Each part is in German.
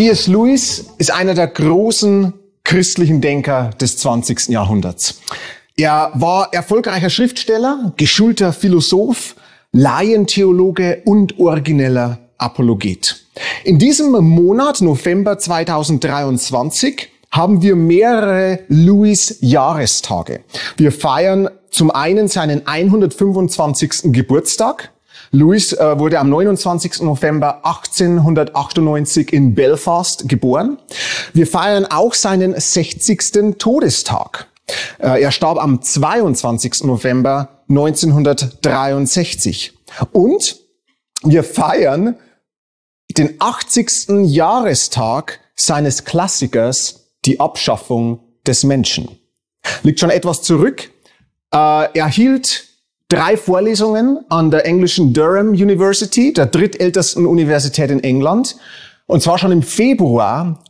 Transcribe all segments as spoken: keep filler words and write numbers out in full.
C S Lewis ist einer der großen christlichen Denker des zwanzigsten Jahrhunderts. Er war erfolgreicher Schriftsteller, geschulter Philosoph, Laientheologe und origineller Apologet. In diesem Monat, November zweitausenddreiundzwanzig, haben wir mehrere Lewis-Jahrestage. Wir feiern zum einen seinen hundertfünfundzwanzigsten Geburtstag. Lewis äh, wurde am neunundzwanzigsten November achtzehnhundertachtundneunzig in Belfast geboren. Wir feiern auch seinen sechzigsten Todestag. Äh, er starb am zweiundzwanzigsten November neunzehnhundertdreiundsechzig. Und wir feiern den achtzigsten Jahrestag seines Klassikers Die Abschaffung des Menschen. Liegt schon etwas zurück. Äh, er hielt drei Vorlesungen an der englischen Durham University, der drittältesten Universität in England, und zwar schon im Februar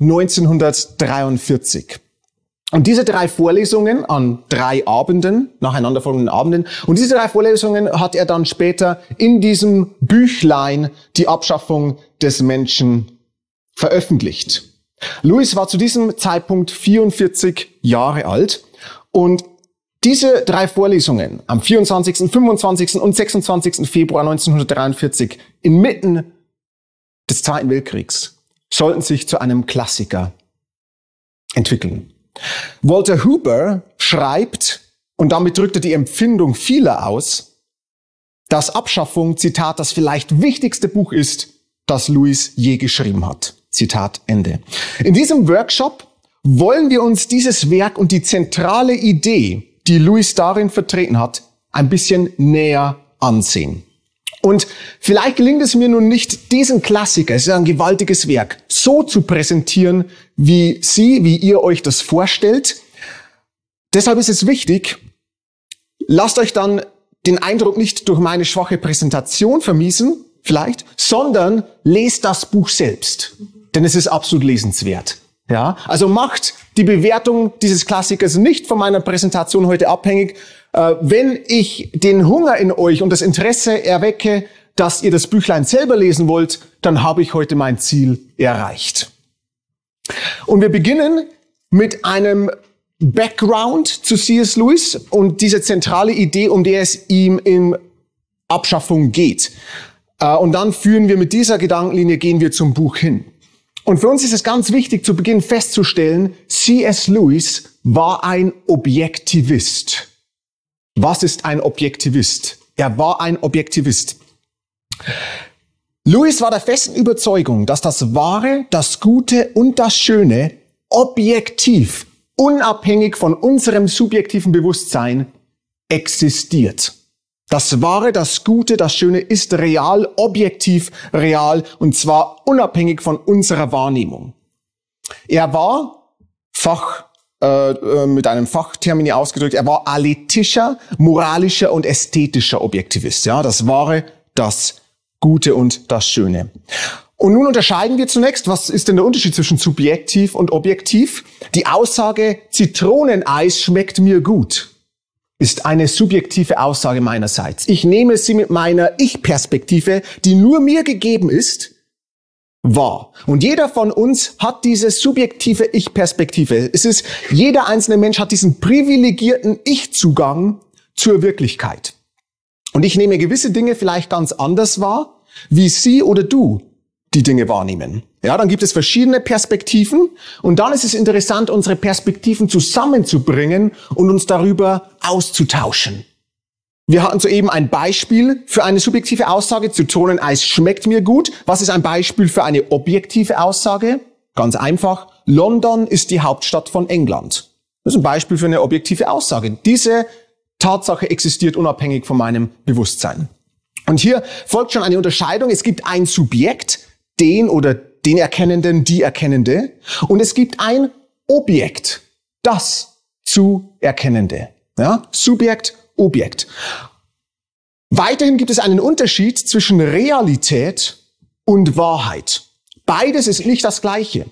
neunzehnhundertdreiundvierzig. Und diese drei Vorlesungen an drei Abenden, nacheinanderfolgenden Abenden, und diese drei Vorlesungen hat er dann später in diesem Büchlein Die Abschaffung des Menschen veröffentlicht. Lewis war zu diesem Zeitpunkt vierundvierzig Jahre alt und diese drei Vorlesungen am vierundzwanzigsten, fünfundzwanzigsten und sechsundzwanzigsten Februar neunzehnhundertdreiundvierzig inmitten des Zweiten Weltkriegs sollten sich zu einem Klassiker entwickeln. Walter Huber schreibt, und damit drückt er die Empfindung vieler aus, dass Abschaffung, Zitat, das vielleicht wichtigste Buch ist, das Lewis je geschrieben hat. Zitat Ende. In diesem Workshop wollen wir uns dieses Werk und die zentrale Idee, die Lewis darin vertreten hat, ein bisschen näher ansehen. Und vielleicht gelingt es mir nun nicht, diesen Klassiker, es ist ein gewaltiges Werk, so zu präsentieren, wie Sie, wie ihr euch das vorstellt. Deshalb ist es wichtig, lasst euch dann den Eindruck nicht durch meine schwache Präsentation vermiesen, vielleicht, sondern lest das Buch selbst, denn es ist absolut lesenswert. Ja, also macht die Bewertung dieses Klassikers nicht von meiner Präsentation heute abhängig. Äh, wenn ich den Hunger in euch und das Interesse erwecke, dass ihr das Büchlein selber lesen wollt, dann habe ich heute mein Ziel erreicht. Und wir beginnen mit einem Background zu C S Lewis und diese zentrale Idee, um die es ihm in Abschaffung geht. Äh, und dann führen wir mit dieser Gedankenlinie, gehen wir zum Buch hin. Und für uns ist es ganz wichtig, zu Beginn festzustellen, C S Lewis war ein Objektivist. Was ist ein Objektivist? Er war ein Objektivist. Lewis war der festen Überzeugung, dass das Wahre, das Gute und das Schöne objektiv, unabhängig von unserem subjektiven Bewusstsein existiert. Das Wahre, das Gute, das Schöne ist real, objektiv real, und zwar unabhängig von unserer Wahrnehmung. Er war, Fach, äh, mit einem Fachtermini ausgedrückt, er war alethischer, moralischer und ästhetischer Objektivist. Ja, das Wahre, das Gute und das Schöne. Und nun unterscheiden wir zunächst, was ist denn der Unterschied zwischen subjektiv und objektiv? Die Aussage, Zitroneneis schmeckt mir gut, ist eine subjektive Aussage meinerseits. Ich nehme sie mit meiner Ich-Perspektive, die nur mir gegeben ist, wahr. Und jeder von uns hat diese subjektive Ich-Perspektive. Es ist, jeder einzelne Mensch hat diesen privilegierten Ich-Zugang zur Wirklichkeit. Und ich nehme gewisse Dinge vielleicht ganz anders wahr, wie Sie oder du die Dinge wahrnehmen. Ja, dann gibt es verschiedene Perspektiven und dann ist es interessant, unsere Perspektiven zusammenzubringen und uns darüber auszutauschen. Wir hatten soeben ein Beispiel für eine subjektive Aussage, Zitroneneis schmeckt mir gut. Was ist ein Beispiel für eine objektive Aussage? Ganz einfach, London ist die Hauptstadt von England. Das ist ein Beispiel für eine objektive Aussage. Diese Tatsache existiert unabhängig von meinem Bewusstsein. Und hier folgt schon eine Unterscheidung. Es gibt ein Subjekt, den oder den Erkennenden, die Erkennende. Und es gibt ein Objekt, das zu Erkennende. Ja? Subjekt, Objekt. Weiterhin gibt es einen Unterschied zwischen Realität und Wahrheit. Beides ist nicht das Gleiche.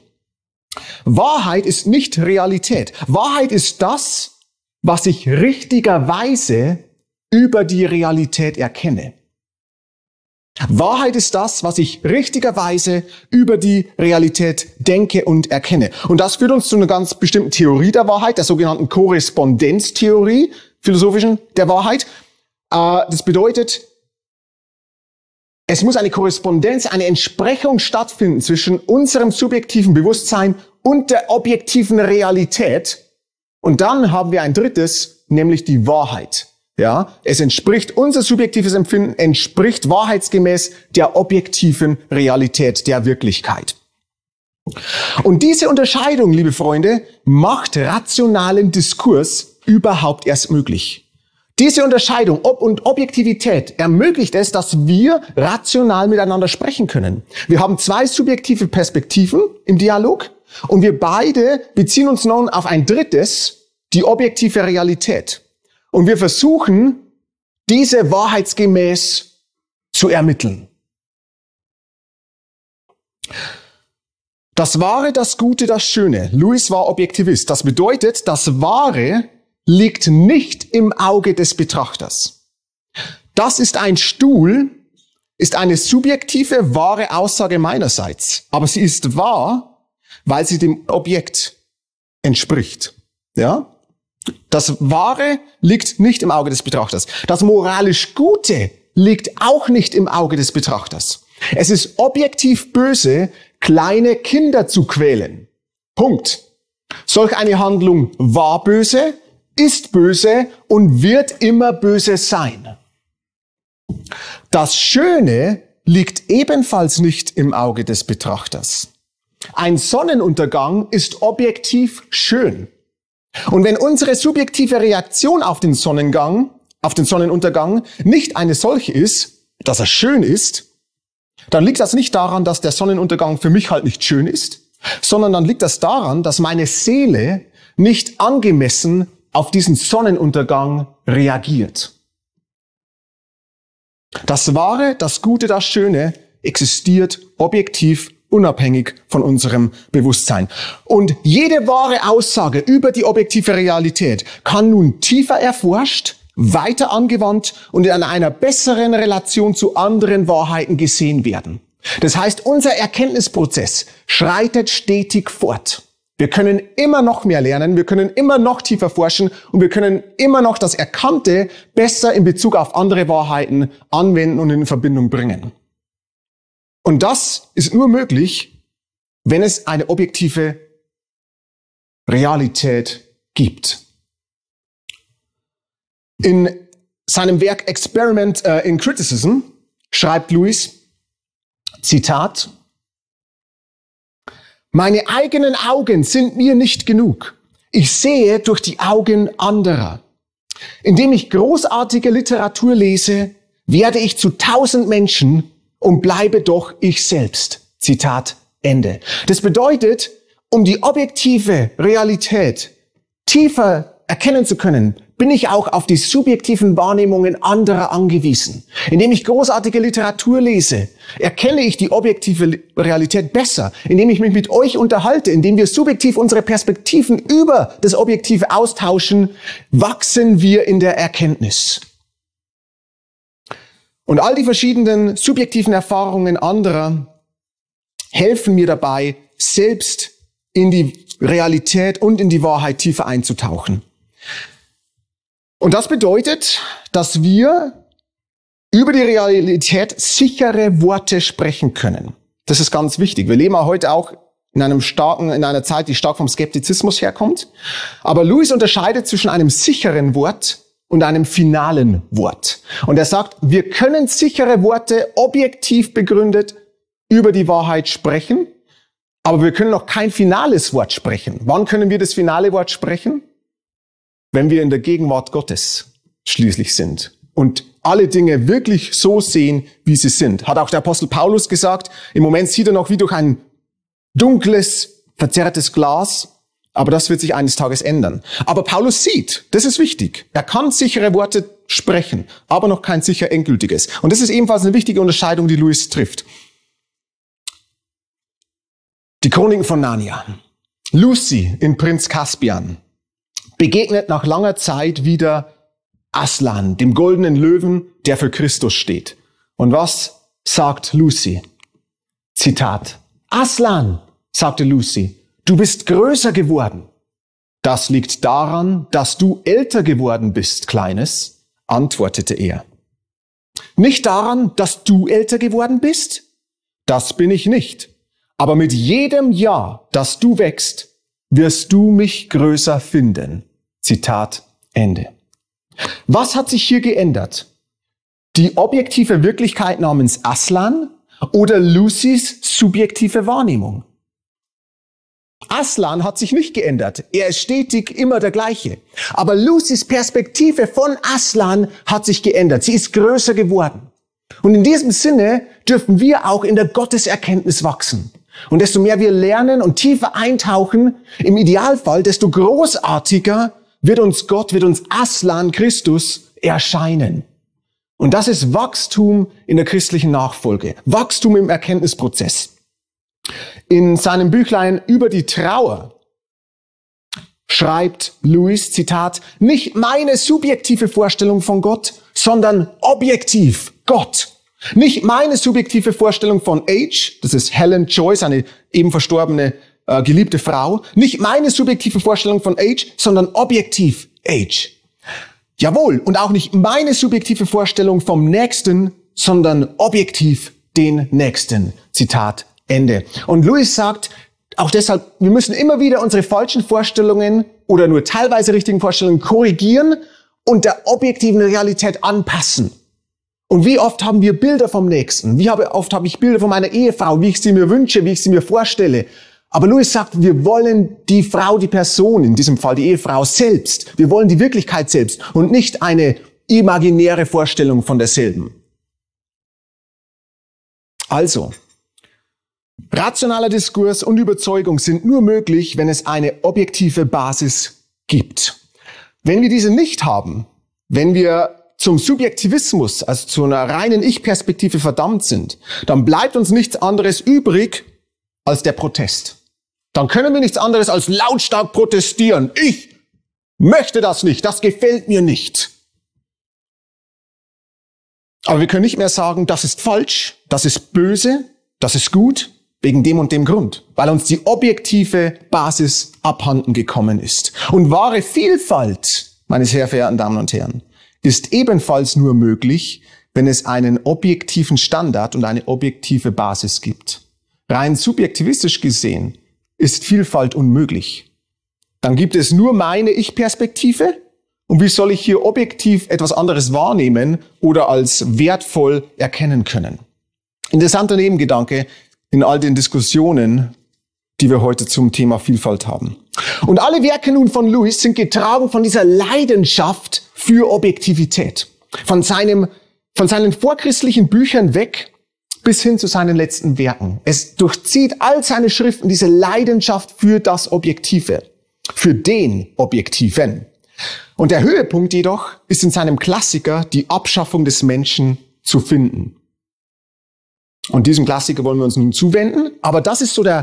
Wahrheit ist nicht Realität. Wahrheit ist das, was ich richtigerweise über die Realität erkenne. Wahrheit ist das, was ich richtigerweise über die Realität denke und erkenne. Und das führt uns zu einer ganz bestimmten Theorie der Wahrheit, der sogenannten Korrespondenztheorie, philosophischen der Wahrheit. Das bedeutet, es muss eine Korrespondenz, eine Entsprechung stattfinden zwischen unserem subjektiven Bewusstsein und der objektiven Realität. Und dann haben wir ein drittes, nämlich die Wahrheit. Ja, es entspricht, unser subjektives Empfinden entspricht wahrheitsgemäß der objektiven Realität, der Wirklichkeit. Und diese Unterscheidung, liebe Freunde, macht rationalen Diskurs überhaupt erst möglich. Diese Unterscheidung Ob- und Objektivität ermöglicht es, dass wir rational miteinander sprechen können. Wir haben zwei subjektive Perspektiven im Dialog und wir beide beziehen uns nun auf ein drittes, die objektive Realität. Und wir versuchen, diese wahrheitsgemäß zu ermitteln. Das Wahre, das Gute, das Schöne. Lewis war Objektivist. Das bedeutet, das Wahre liegt nicht im Auge des Betrachters. Das ist ein Stuhl, ist eine subjektive, wahre Aussage meinerseits. Aber sie ist wahr, weil sie dem Objekt entspricht. Ja? Das Wahre liegt nicht im Auge des Betrachters. Das moralisch Gute liegt auch nicht im Auge des Betrachters. Es ist objektiv böse, kleine Kinder zu quälen. Punkt. Solch eine Handlung war böse, ist böse und wird immer böse sein. Das Schöne liegt ebenfalls nicht im Auge des Betrachters. Ein Sonnenuntergang ist objektiv schön. Und wenn unsere subjektive Reaktion auf den Sonnengang, auf den Sonnenuntergang nicht eine solche ist, dass er schön ist, dann liegt das nicht daran, dass der Sonnenuntergang für mich halt nicht schön ist, sondern dann liegt das daran, dass meine Seele nicht angemessen auf diesen Sonnenuntergang reagiert. Das Wahre, das Gute, das Schöne existiert objektiv unabhängig von unserem Bewusstsein. Und jede wahre Aussage über die objektive Realität kann nun tiefer erforscht, weiter angewandt und in einer besseren Relation zu anderen Wahrheiten gesehen werden. Das heißt, unser Erkenntnisprozess schreitet stetig fort. Wir können immer noch mehr lernen, wir können immer noch tiefer forschen und wir können immer noch das Erkannte besser in Bezug auf andere Wahrheiten anwenden und in Verbindung bringen. Und das ist nur möglich, wenn es eine objektive Realität gibt. In seinem Werk Experiment in Criticism schreibt Lewis, Zitat, meine eigenen Augen sind mir nicht genug. Ich sehe durch die Augen anderer. Indem ich großartige Literatur lese, werde ich zu tausend Menschen und bleibe doch ich selbst. Zitat Ende. Das bedeutet, um die objektive Realität tiefer erkennen zu können, bin ich auch auf die subjektiven Wahrnehmungen anderer angewiesen. Indem ich großartige Literatur lese, erkenne ich die objektive Realität besser. Indem ich mich mit euch unterhalte, indem wir subjektiv unsere Perspektiven über das Objektive austauschen, wachsen wir in der Erkenntnis. Und all die verschiedenen subjektiven Erfahrungen anderer helfen mir dabei, selbst in die Realität und in die Wahrheit tiefer einzutauchen. Und das bedeutet, dass wir über die Realität sichere Worte sprechen können. Das ist ganz wichtig. Wir leben heute auch in einem starken, in einer Zeit, die stark vom Skeptizismus herkommt. Aber Lewis unterscheidet zwischen einem sicheren Wort und einem finalen Wort. Und er sagt, wir können sichere Worte objektiv begründet über die Wahrheit sprechen, aber wir können noch kein finales Wort sprechen. Wann können wir das finale Wort sprechen? Wenn wir in der Gegenwart Gottes schließlich sind und alle Dinge wirklich so sehen, wie sie sind. Hat auch der Apostel Paulus gesagt, im Moment sieht er noch wie durch ein dunkles, verzerrtes Glas, aber das wird sich eines Tages ändern. Aber Paulus sieht, das ist wichtig. Er kann sichere Worte sprechen, aber noch kein sicher endgültiges. Und das ist ebenfalls eine wichtige Unterscheidung, die Lewis trifft. Die Chroniken von Narnia. Lucy in Prinz Caspian begegnet nach langer Zeit wieder Aslan, dem goldenen Löwen, der für Christus steht. Und was sagt Lucy. Zitat. Aslan, sagte Lucy, du bist größer geworden. Das liegt daran, dass du älter geworden bist, Kleines, antwortete er. Nicht daran, dass du älter geworden bist? Das bin ich nicht. Aber mit jedem Jahr, dass du wächst, wirst du mich größer finden. Zitat Ende. Was hat sich hier geändert? Die objektive Wirklichkeit namens Aslan oder Lucys subjektive Wahrnehmung? Aslan hat sich nicht geändert. Er ist stetig immer der gleiche. Aber Lucys Perspektive von Aslan hat sich geändert. Sie ist größer geworden. Und in diesem Sinne dürfen wir auch in der Gotteserkenntnis wachsen. Und desto mehr wir lernen und tiefer eintauchen, im Idealfall, desto großartiger wird uns Gott, wird uns Aslan Christus erscheinen. Und das ist Wachstum in der christlichen Nachfolge. Wachstum im Erkenntnisprozess. In seinem Büchlein über die Trauer schreibt Lewis, Zitat, nicht meine subjektive Vorstellung von Gott, sondern objektiv Gott. Nicht meine subjektive Vorstellung von Age, das ist Helen Joyce, eine eben verstorbene äh, geliebte Frau. Nicht meine subjektive Vorstellung von Age, sondern objektiv Age. Jawohl, und auch nicht meine subjektive Vorstellung vom Nächsten, sondern objektiv den Nächsten. Zitat Ende. Und Lewis sagt, auch deshalb, wir müssen immer wieder unsere falschen Vorstellungen oder nur teilweise richtigen Vorstellungen korrigieren und der objektiven Realität anpassen. Und wie oft haben wir Bilder vom Nächsten? Wie oft habe ich Bilder von meiner Ehefrau, wie ich sie mir wünsche, wie ich sie mir vorstelle? Aber Lewis sagt, wir wollen die Frau, die Person, in diesem Fall die Ehefrau selbst. Wir wollen die Wirklichkeit selbst und nicht eine imaginäre Vorstellung von derselben. Also, rationaler Diskurs und Überzeugung sind nur möglich, wenn es eine objektive Basis gibt. Wenn wir diese nicht haben, wenn wir zum Subjektivismus, also zu einer reinen Ich-Perspektive verdammt sind, dann bleibt uns nichts anderes übrig als der Protest. Dann können wir nichts anderes als lautstark protestieren. Ich möchte das nicht, das gefällt mir nicht. Aber wir können nicht mehr sagen, das ist falsch, das ist böse, das ist gut, wegen dem und dem Grund, weil uns die objektive Basis abhanden gekommen ist. Und wahre Vielfalt, meine sehr verehrten Damen und Herren, ist ebenfalls nur möglich, wenn es einen objektiven Standard und eine objektive Basis gibt. Rein subjektivistisch gesehen ist Vielfalt unmöglich. Dann gibt es nur meine Ich-Perspektive. Und wie soll ich hier objektiv etwas anderes wahrnehmen oder als wertvoll erkennen können? Interessanter Nebengedanke in all den Diskussionen, die wir heute zum Thema Vielfalt haben. Und alle Werke nun von Lewis sind getragen von dieser Leidenschaft für Objektivität. Von seinem, von seinen vorchristlichen Büchern weg bis hin zu seinen letzten Werken. Es durchzieht all seine Schriften diese Leidenschaft für das Objektive, für den Objektiven. Und der Höhepunkt jedoch ist in seinem Klassiker die Abschaffung des Menschen zu finden. Und diesem Klassiker wollen wir uns nun zuwenden, aber das ist so der,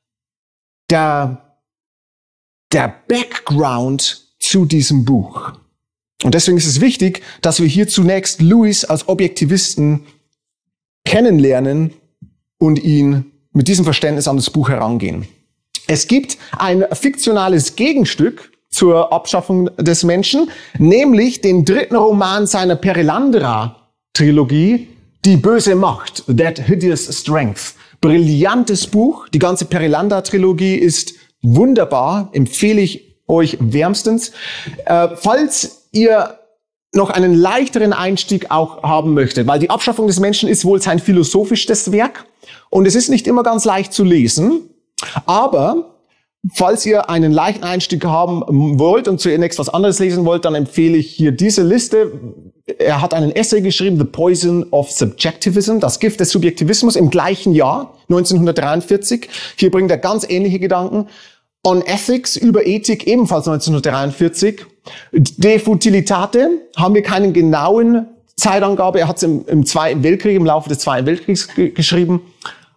der, der Background zu diesem Buch. Und deswegen ist es wichtig, dass wir hier zunächst Lewis als Objektivisten kennenlernen und ihn mit diesem Verständnis an das Buch herangehen. Es gibt ein fiktionales Gegenstück zur Abschaffung des Menschen, nämlich den dritten Roman seiner Perelandra-Trilogie, Die böse Macht, That Hideous Strength. Brillantes Buch, die ganze Perelandra-Trilogie ist wunderbar, empfehle ich euch wärmstens. Äh, falls ihr noch einen leichteren Einstieg auch haben möchtet, weil die Abschaffung des Menschen ist wohl sein philosophisches Werk und es ist nicht immer ganz leicht zu lesen, aber falls ihr einen leichten Einstieg haben wollt und zunächst was anderes lesen wollt, dann empfehle ich hier diese Liste. Er hat einen Essay geschrieben, The Poison of Subjectivism, das Gift des Subjektivismus, im gleichen Jahr, neunzehnhundertdreiundvierzig. Hier bringt er ganz ähnliche Gedanken. On Ethics, über Ethik, ebenfalls neunzehnhundertdreiundvierzig. De Futilitate, haben wir keinen genauen Zeitangabe. Er hat es im, im Zweiten Weltkrieg, im Laufe des Zweiten Weltkriegs ge- geschrieben.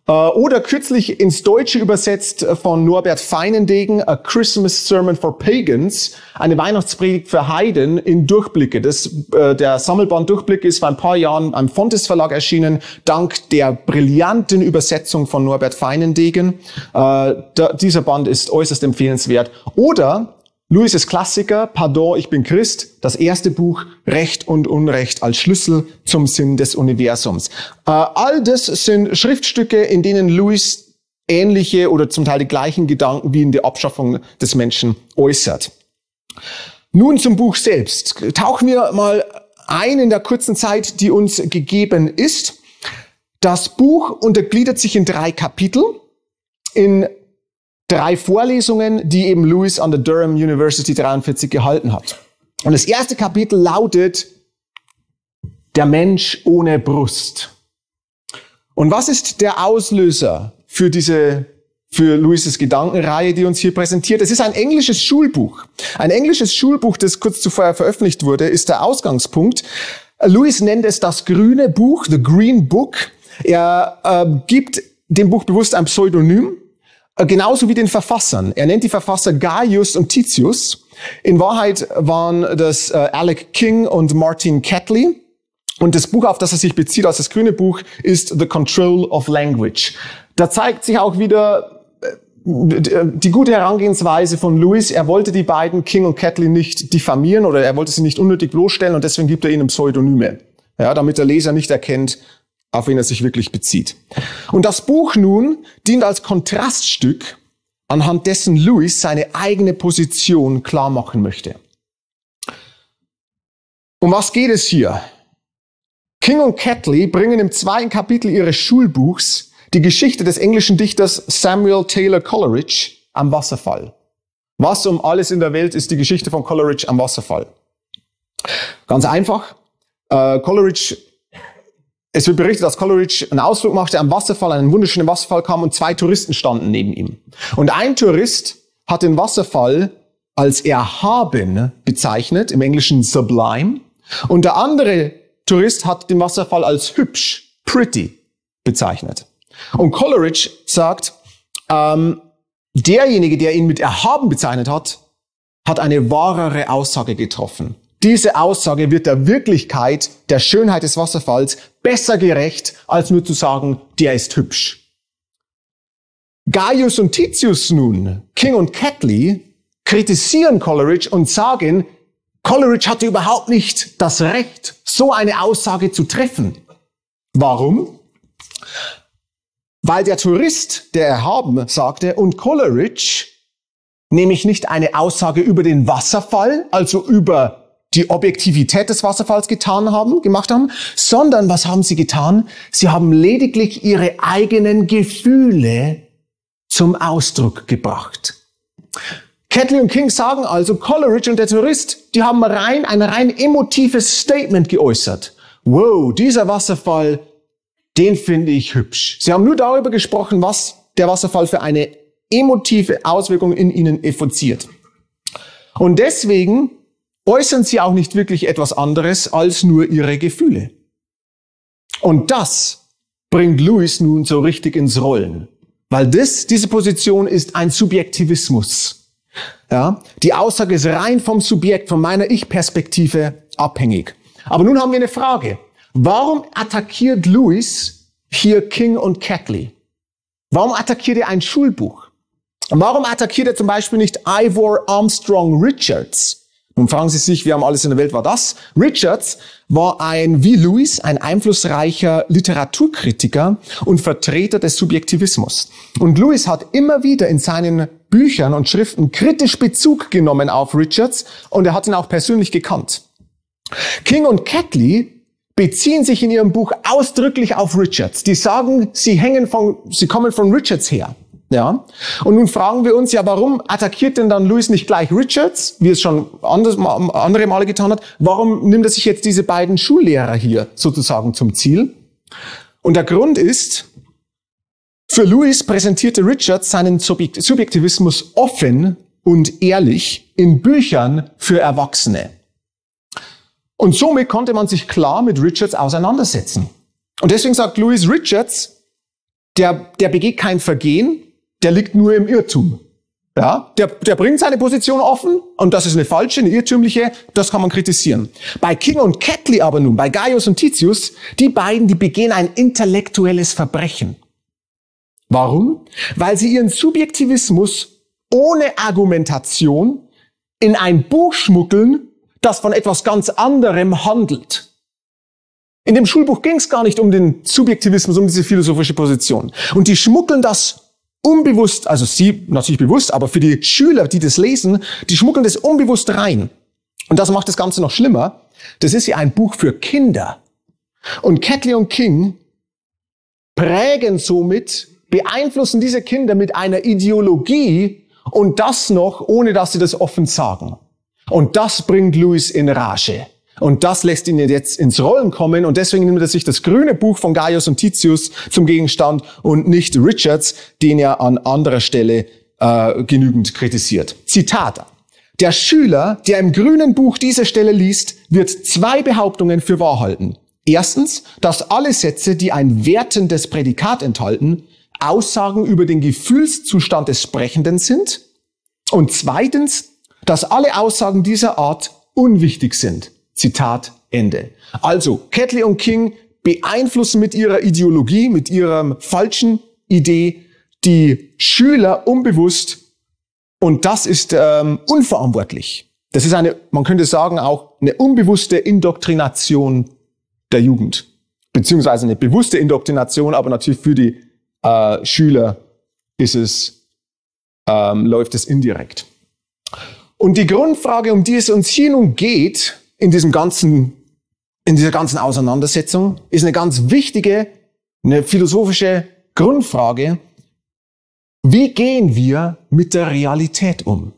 Oder kürzlich ins Deutsche übersetzt von Norbert Feinendegen, A Christmas Sermon for Pagans, eine Weihnachtspredigt für Heiden in Durchblicke. Das, äh, der Sammelband Durchblicke ist vor ein paar Jahren am Fontes Verlag erschienen, dank der brillanten Übersetzung von Norbert Feinendegen. Äh, da, dieser Band ist äußerst empfehlenswert. Oder Lewis' Klassiker, Pardon, ich bin Christ, das erste Buch, Recht und Unrecht als Schlüssel zum Sinn des Universums. Äh, all das sind Schriftstücke, in denen Lewis ähnliche oder zum Teil die gleichen Gedanken wie in der Abschaffung des Menschen äußert. Nun zum Buch selbst. Tauchen wir mal ein in der kurzen Zeit, die uns gegeben ist. Das Buch untergliedert sich in drei Kapitel, in drei Vorlesungen, die eben Lewis an der Durham University dreiundvierzig gehalten hat. Und das erste Kapitel lautet Der Mensch ohne Brust. Und was ist der Auslöser für diese, für Lewis' Gedankenreihe, die uns hier präsentiert? Es ist ein englisches Schulbuch. Ein englisches Schulbuch, das kurz zuvor veröffentlicht wurde, ist der Ausgangspunkt. Lewis nennt es das grüne Buch, the Green Book. Er äh, gibt dem Buch bewusst ein Pseudonym. Genauso wie den Verfassern. Er nennt die Verfasser Gaius und Titius. In Wahrheit waren das äh, Alec King und Martin Catley. Und das Buch, auf das er sich bezieht, als das grüne Buch, ist The Control of Language. Da zeigt sich auch wieder äh, die gute Herangehensweise von Lewis. Er wollte die beiden, King und Catley, nicht diffamieren oder er wollte sie nicht unnötig bloßstellen und deswegen gibt er ihnen Pseudonyme. Ja, damit der Leser nicht erkennt, auf wen er sich wirklich bezieht. Und das Buch nun dient als Kontraststück, anhand dessen Lewis seine eigene Position klar machen möchte. Um was geht es hier? King und Catley bringen im zweiten Kapitel ihres Schulbuchs die Geschichte des englischen Dichters Samuel Taylor Coleridge am Wasserfall. Was um alles in der Welt ist die Geschichte von Coleridge am Wasserfall? Ganz einfach. Äh, Coleridge Es wird berichtet, dass Coleridge einen Ausflug machte am Wasserfall, einen wunderschönen Wasserfall kam und zwei Touristen standen neben ihm. Und ein Tourist hat den Wasserfall als erhaben bezeichnet, im Englischen sublime. Und der andere Tourist hat den Wasserfall als hübsch, pretty bezeichnet. Und Coleridge sagt, ähm, derjenige, der ihn mit erhaben bezeichnet hat, hat eine wahrere Aussage getroffen. Diese Aussage wird der Wirklichkeit, der Schönheit des Wasserfalls besser gerecht, als nur zu sagen, der ist hübsch. Gaius und Titius nun, King und Catley, kritisieren Coleridge und sagen, Coleridge hatte überhaupt nicht das Recht, so eine Aussage zu treffen. Warum? Weil der Tourist, der erhaben, sagte, und Coleridge nämlich nicht eine Aussage über den Wasserfall, also über die Objektivität des Wasserfalls getan haben, gemacht haben, sondern was haben sie getan? Sie haben lediglich ihre eigenen Gefühle zum Ausdruck gebracht. Catley und King sagen also, Coleridge und der Tourist, die haben rein ein rein emotives Statement geäußert. Wow, dieser Wasserfall, den finde ich hübsch. Sie haben nur darüber gesprochen, was der Wasserfall für eine emotive Auswirkung in ihnen evoziert. Und deswegen äußern sie auch nicht wirklich etwas anderes als nur ihre Gefühle. Und das bringt Lewis nun so richtig ins Rollen. Weil das, diese Position ist ein Subjektivismus. Ja, die Aussage ist rein vom Subjekt, von meiner Ich-Perspektive abhängig. Aber nun haben wir eine Frage. Warum attackiert Lewis hier King und Catley? Warum attackiert er ein Schulbuch? Und warum attackiert er zum Beispiel nicht Ivor Armstrong Richards? Nun fragen Sie sich, wer um alles in der Welt war das? Richards war ein, wie Lewis, ein einflussreicher Literaturkritiker und Vertreter des Subjektivismus. Und Lewis hat immer wieder in seinen Büchern und Schriften kritisch Bezug genommen auf Richards und er hat ihn auch persönlich gekannt. King und Catley beziehen sich in ihrem Buch ausdrücklich auf Richards. Die sagen, sie hängen von, sie kommen von Richards her. Ja. Und nun fragen wir uns ja, warum attackiert denn dann Lewis nicht gleich Richards, wie es schon andere Male getan hat? Warum nimmt er sich jetzt diese beiden Schullehrer hier sozusagen zum Ziel? Und der Grund ist, für Lewis präsentierte Richards seinen Subjektivismus offen und ehrlich in Büchern für Erwachsene. Und somit konnte man sich klar mit Richards auseinandersetzen. Und deswegen sagt Lewis, Richards, der, der begeht kein Vergehen, der liegt nur im Irrtum. Ja, der, der bringt seine Position offen und das ist eine falsche, eine irrtümliche, das kann man kritisieren. Bei King und Catley aber nun, bei Gaius und Titius, die beiden, die begehen ein intellektuelles Verbrechen. Warum? Weil sie ihren Subjektivismus ohne Argumentation in ein Buch schmuggeln, das von etwas ganz anderem handelt. In dem Schulbuch ging es gar nicht um den Subjektivismus, um diese philosophische Position. Und die schmuggeln das unbewusst, also sie natürlich bewusst, aber für die Schüler, die das lesen, die schmuggeln das unbewusst rein. Und das macht das Ganze noch schlimmer. Das ist ja ein Buch für Kinder. Und Catley und King prägen somit, beeinflussen diese Kinder mit einer Ideologie und das noch, ohne dass sie das offen sagen. Und das bringt Lewis in Rage. Und das lässt ihn jetzt ins Rollen kommen und deswegen nimmt er sich das grüne Buch von Gaius und Titius zum Gegenstand und nicht Richards, den er an anderer Stelle äh, genügend kritisiert. Zitat. Der Schüler, der im grünen Buch diese Stelle liest, wird zwei Behauptungen für wahr halten. Erstens, dass alle Sätze, die ein wertendes Prädikat enthalten, Aussagen über den Gefühlszustand des Sprechenden sind. Und zweitens, dass alle Aussagen dieser Art unwichtig sind. Zitat Ende. Also, Catley und King beeinflussen mit ihrer Ideologie, mit ihrer falschen Idee die Schüler unbewusst und das ist ähm, unverantwortlich. Das ist eine, man könnte sagen, auch eine unbewusste Indoktrination der Jugend. Beziehungsweise eine bewusste Indoktrination, aber natürlich für die äh, Schüler ist es, ähm, läuft es indirekt. Und die Grundfrage, um die es uns hier nun geht, in diesem ganzen, in dieser ganzen Auseinandersetzung, ist eine ganz wichtige, eine philosophische Grundfrage. Wie gehen wir mit der Realität um?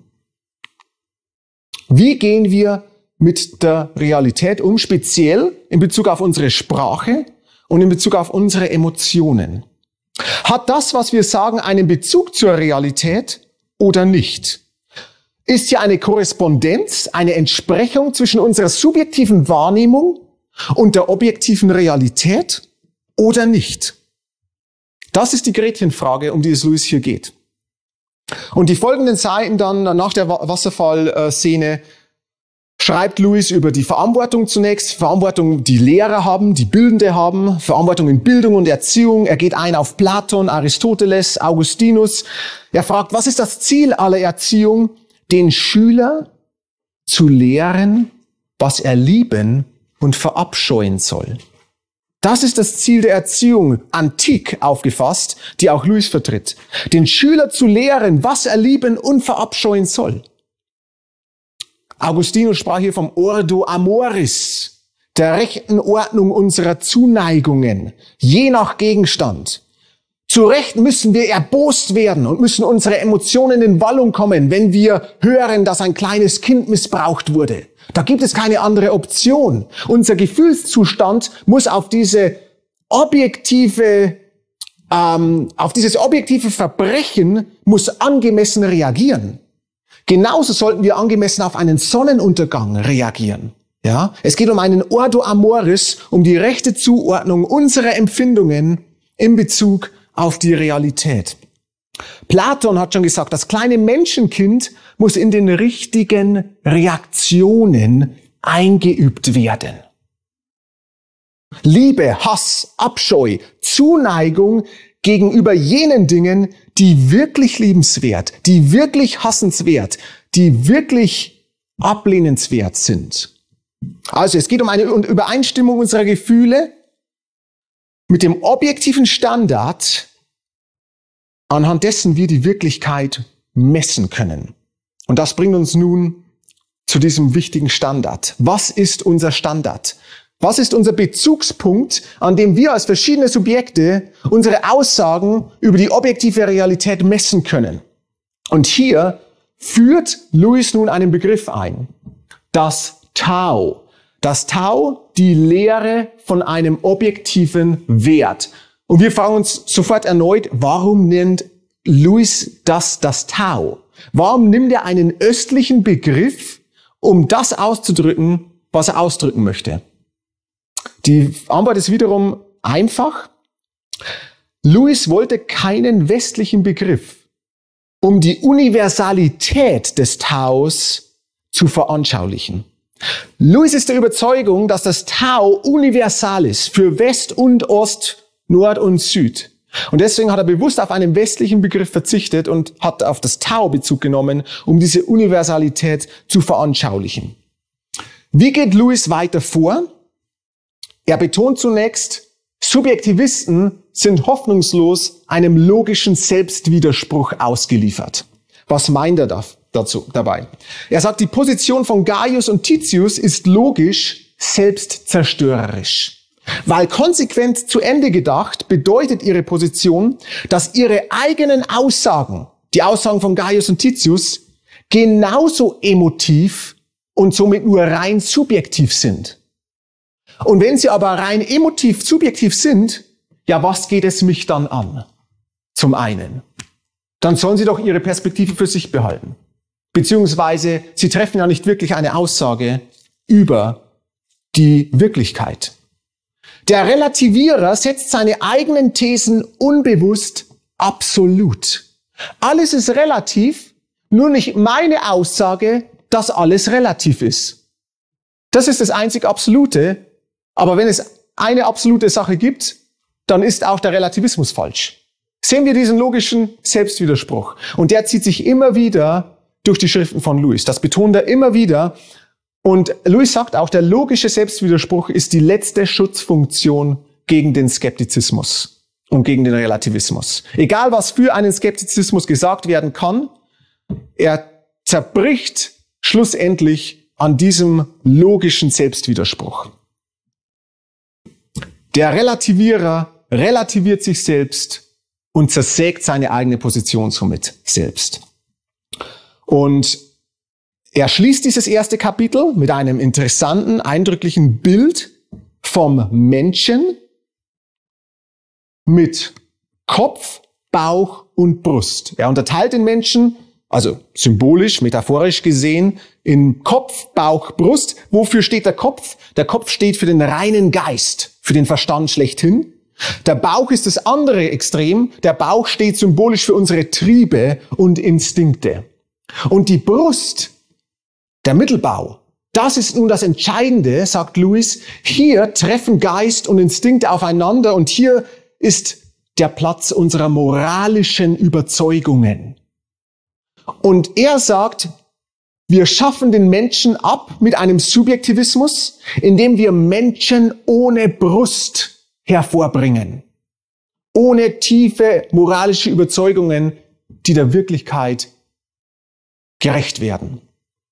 Wie gehen wir mit der Realität um, speziell in Bezug auf unsere Sprache und in Bezug auf unsere Emotionen? Hat das, was wir sagen, einen Bezug zur Realität oder nicht? Ist hier eine Korrespondenz, eine Entsprechung zwischen unserer subjektiven Wahrnehmung und der objektiven Realität oder nicht? Das ist die Gretchenfrage, um die es Lewis hier geht. Und die folgenden Seiten dann nach der Wasserfallszene schreibt Lewis über die Verantwortung zunächst, Verantwortung, die Lehrer haben, die Bildende haben, Verantwortung in Bildung und Erziehung. Er geht ein auf Platon, Aristoteles, Augustinus. Er fragt, was ist das Ziel aller Erziehung? Den Schüler zu lehren, was er lieben und verabscheuen soll. Das ist das Ziel der Erziehung, antik aufgefasst, die auch Lewis vertritt. Den Schüler zu lehren, was er lieben und verabscheuen soll. Augustinus sprach hier vom Ordo Amoris, der rechten Ordnung unserer Zuneigungen, je nach Gegenstand. Zu Recht müssen wir erbost werden und müssen unsere Emotionen in Wallung kommen, wenn wir hören, dass ein kleines Kind missbraucht wurde. Da gibt es keine andere Option. Unser Gefühlszustand muss auf diese objektive, ähm, auf dieses objektive Verbrechen muss angemessen reagieren. Genauso sollten wir angemessen auf einen Sonnenuntergang reagieren. Ja, es geht um einen Ordo Amoris, um die rechte Zuordnung unserer Empfindungen in Bezug auf die Realität. Platon hat schon gesagt, das kleine Menschenkind muss in den richtigen Reaktionen eingeübt werden. Liebe, Hass, Abscheu, Zuneigung gegenüber jenen Dingen, die wirklich liebenswert, die wirklich hassenswert, die wirklich ablehnenswert sind. Also es geht um eine Übereinstimmung unserer Gefühle mit dem objektiven Standard, anhand dessen wir die Wirklichkeit messen können. Und das bringt uns nun zu diesem wichtigen Standard. Was ist unser Standard? Was ist unser Bezugspunkt, an dem wir als verschiedene Subjekte unsere Aussagen über die objektive Realität messen können? Und hier führt Lewis nun einen Begriff ein. Das Tao. Das Tao, die Lehre von einem objektiven Wert. Und wir fragen uns sofort erneut, warum nennt Lewis das das Tao? Warum nimmt er einen östlichen Begriff, um das auszudrücken, was er ausdrücken möchte? Die Antwort ist wiederum einfach. Lewis wollte keinen westlichen Begriff, um die Universalität des Taos zu veranschaulichen. Lewis ist der Überzeugung, dass das Tao universal ist für West und Ost, Nord und Süd. Und deswegen hat er bewusst auf einen westlichen Begriff verzichtet und hat auf das Tao Bezug genommen, um diese Universalität zu veranschaulichen. Wie geht Lewis weiter vor? Er betont zunächst, Subjektivisten sind hoffnungslos einem logischen Selbstwiderspruch ausgeliefert. Was meint er da, dazu, dabei? Er sagt, die Position von Gaius und Titius ist logisch selbstzerstörerisch. Weil konsequent zu Ende gedacht bedeutet ihre Position, dass ihre eigenen Aussagen, die Aussagen von Gaius und Titius, genauso emotiv und somit nur rein subjektiv sind. Und wenn sie aber rein emotiv subjektiv sind, ja, was geht es mich dann an? Zum einen. Dann sollen sie doch ihre Perspektive für sich behalten. Beziehungsweise sie treffen ja nicht wirklich eine Aussage über die Wirklichkeit. Der Relativierer setzt seine eigenen Thesen unbewusst absolut. Alles ist relativ, nur nicht meine Aussage, dass alles relativ ist. Das ist das einzig Absolute. Aber wenn es eine absolute Sache gibt, dann ist auch der Relativismus falsch. Sehen wir diesen logischen Selbstwiderspruch. Und der zieht sich immer wieder durch die Schriften von Lewis. Das betont er immer wieder. Und Lewis sagt auch, der logische Selbstwiderspruch ist die letzte Schutzfunktion gegen den Skeptizismus und gegen den Relativismus. Egal, was für einen Skeptizismus gesagt werden kann, er zerbricht schlussendlich an diesem logischen Selbstwiderspruch. Der Relativierer relativiert sich selbst und zersägt seine eigene Position somit selbst. Und er schließt dieses erste Kapitel mit einem interessanten, eindrücklichen Bild vom Menschen mit Kopf, Bauch und Brust. Er unterteilt den Menschen, also symbolisch, metaphorisch gesehen, in Kopf, Bauch, Brust. Wofür steht der Kopf? Der Kopf steht für den reinen Geist, für den Verstand schlechthin. Der Bauch ist das andere Extrem. Der Bauch steht symbolisch für unsere Triebe und Instinkte. Und die Brust, der Mittelbau, das ist nun das Entscheidende, sagt Lewis. Hier treffen Geist und Instinkte aufeinander und hier ist der Platz unserer moralischen Überzeugungen. Und er sagt, wir schaffen den Menschen ab mit einem Subjektivismus, indem wir Menschen ohne Brust hervorbringen. Ohne tiefe moralische Überzeugungen, die der Wirklichkeit gerecht werden.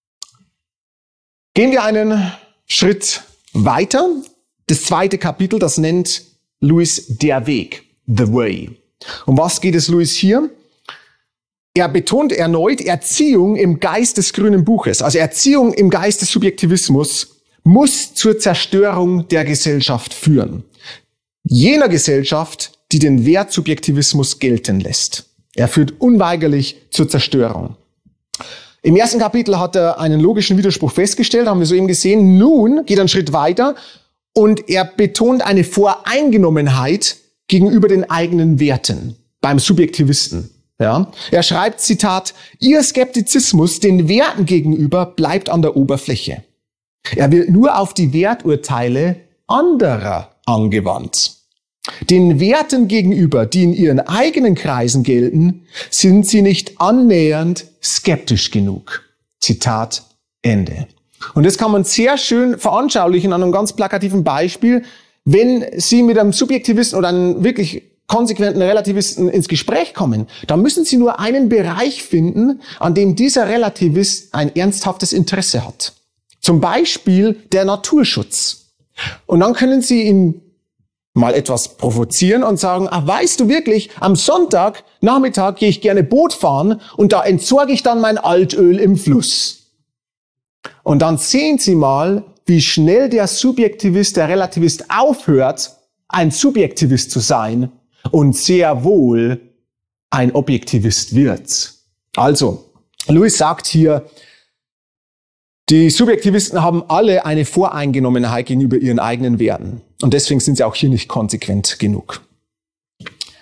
Gehen wir einen Schritt weiter. Das zweite Kapitel, das nennt Lewis der Weg, the way. Um was geht es Lewis hier? Er betont erneut, Erziehung im Geist des grünen Buches, also Erziehung im Geist des Subjektivismus, muss zur Zerstörung der Gesellschaft führen. Jener Gesellschaft, die den Wertsubjektivismus gelten lässt. Er führt unweigerlich zur Zerstörung. Im ersten Kapitel hat er einen logischen Widerspruch festgestellt, haben wir soeben gesehen. Nun geht er einen Schritt weiter und er betont eine Voreingenommenheit gegenüber den eigenen Werten beim Subjektivisten. Ja, er schreibt, Zitat, Ihr Skeptizismus den Werten gegenüber bleibt an der Oberfläche. Er wird nur auf die Werturteile anderer angewandt. Den Werten gegenüber, die in ihren eigenen Kreisen gelten, sind sie nicht annähernd skeptisch genug. Zitat Ende. Und das kann man sehr schön veranschaulichen an einem ganz plakativen Beispiel. Wenn Sie mit einem Subjektivisten oder einem wirklich konsequenten Relativisten ins Gespräch kommen, dann müssen Sie nur einen Bereich finden, an dem dieser Relativist ein ernsthaftes Interesse hat. Zum Beispiel der Naturschutz. Und dann können Sie ihn mal etwas provozieren und sagen, ah, weißt du wirklich, am Sonntag Nachmittag gehe ich gerne Boot fahren und da entsorge ich dann mein Altöl im Fluss. Und dann sehen Sie mal, wie schnell der Subjektivist, der Relativist aufhört, ein Subjektivist zu sein und sehr wohl ein Objektivist wird. Also, Lewis sagt hier, die Subjektivisten haben alle eine Voreingenommenheit gegenüber ihren eigenen Werten. Und deswegen sind sie auch hier nicht konsequent genug.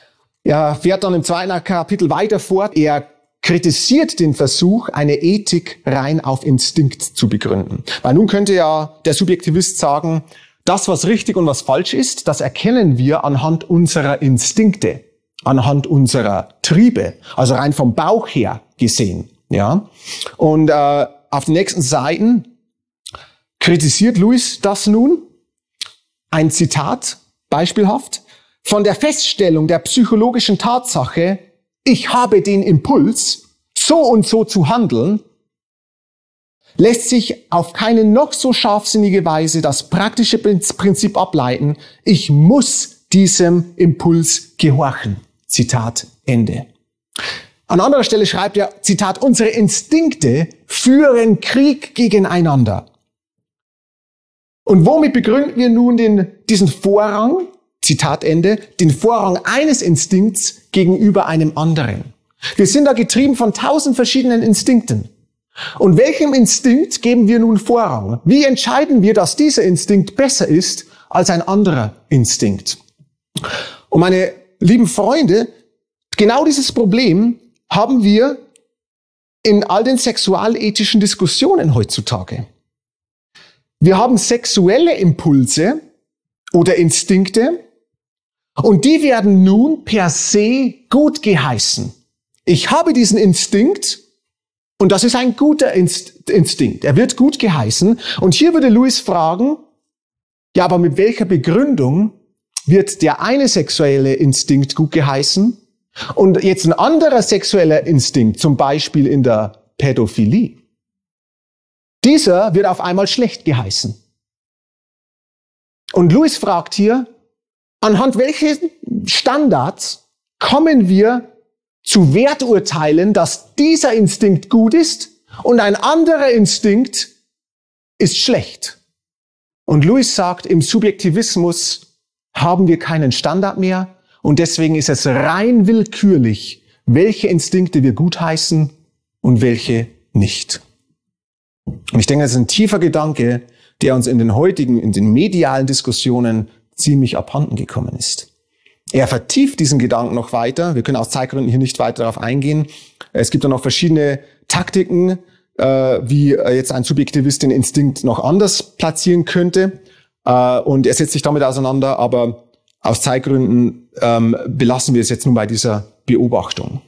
Er fährt dann im zweiten Kapitel weiter fort. Er kritisiert den Versuch, eine Ethik rein auf Instinkt zu begründen. Weil nun könnte ja der Subjektivist sagen, das, was richtig und was falsch ist, das erkennen wir anhand unserer Instinkte, anhand unserer Triebe, also rein vom Bauch her gesehen. Ja. Und äh, auf den nächsten Seiten kritisiert Lewis das nun. Ein Zitat, beispielhaft, von der Feststellung der psychologischen Tatsache, ich habe den Impuls, so und so zu handeln, lässt sich auf keine noch so scharfsinnige Weise das praktische Prinzip ableiten, ich muss diesem Impuls gehorchen. Zitat Ende. An anderer Stelle schreibt er, Zitat, unsere Instinkte führen Krieg gegeneinander. Und womit begründen wir nun den, diesen Vorrang, Zitat Ende, den Vorrang eines Instinkts gegenüber einem anderen? Wir sind da getrieben von tausend verschiedenen Instinkten. Und welchem Instinkt geben wir nun Vorrang? Wie entscheiden wir, dass dieser Instinkt besser ist als ein anderer Instinkt? Und meine lieben Freunde, genau dieses Problem haben wir in all den sexualethischen Diskussionen heutzutage. Wir haben sexuelle Impulse oder Instinkte und die werden nun per se gut geheißen. Ich habe diesen Instinkt und das ist ein guter Instinkt. Er wird gut geheißen. Und hier würde Lewis fragen, ja, aber mit welcher Begründung wird der eine sexuelle Instinkt gut geheißen und jetzt ein anderer sexueller Instinkt, zum Beispiel in der Pädophilie, dieser wird auf einmal schlecht geheißen. Und Lewis fragt hier, anhand welchen Standards kommen wir zu Werturteilen, dass dieser Instinkt gut ist und ein anderer Instinkt ist schlecht? Und Lewis sagt, im Subjektivismus haben wir keinen Standard mehr und deswegen ist es rein willkürlich, welche Instinkte wir gutheißen und welche nicht. Und ich denke, das ist ein tiefer Gedanke, der uns in den heutigen, in den medialen Diskussionen ziemlich abhanden gekommen ist. Er vertieft diesen Gedanken noch weiter. Wir können aus Zeitgründen hier nicht weiter darauf eingehen. Es gibt dann noch verschiedene Taktiken, äh, wie jetzt ein Subjektivist den Instinkt noch anders platzieren könnte. Äh, und er setzt sich damit auseinander, aber aus Zeitgründen ähm, belassen wir es jetzt nun bei dieser Beobachtung.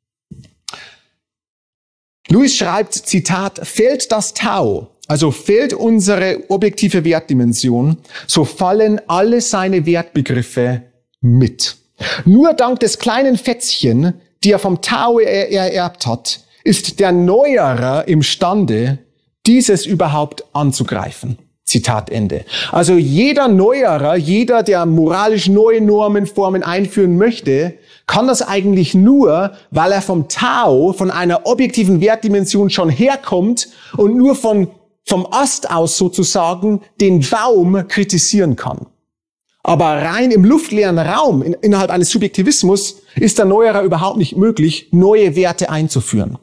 Lewis schreibt, Zitat, fällt das Tau, also fällt unsere objektive Wertdimension, so fallen alle seine Wertbegriffe mit. Nur dank des kleinen Fätzchen, die er vom Tau er ererbt hat, ist der Neuerer imstande, dieses überhaupt anzugreifen. Zitat Ende. Also jeder Neuerer, jeder, der moralisch neue Normen, Formen einführen möchte, kann das eigentlich nur, weil er vom Tau, von einer objektiven Wertdimension schon herkommt und nur von, vom Ast aus sozusagen den Baum kritisieren kann. Aber rein im luftleeren Raum, in, innerhalb eines Subjektivismus, ist der Neuerer überhaupt nicht möglich, neue Werte einzuführen.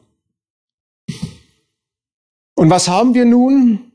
Und was haben wir nun?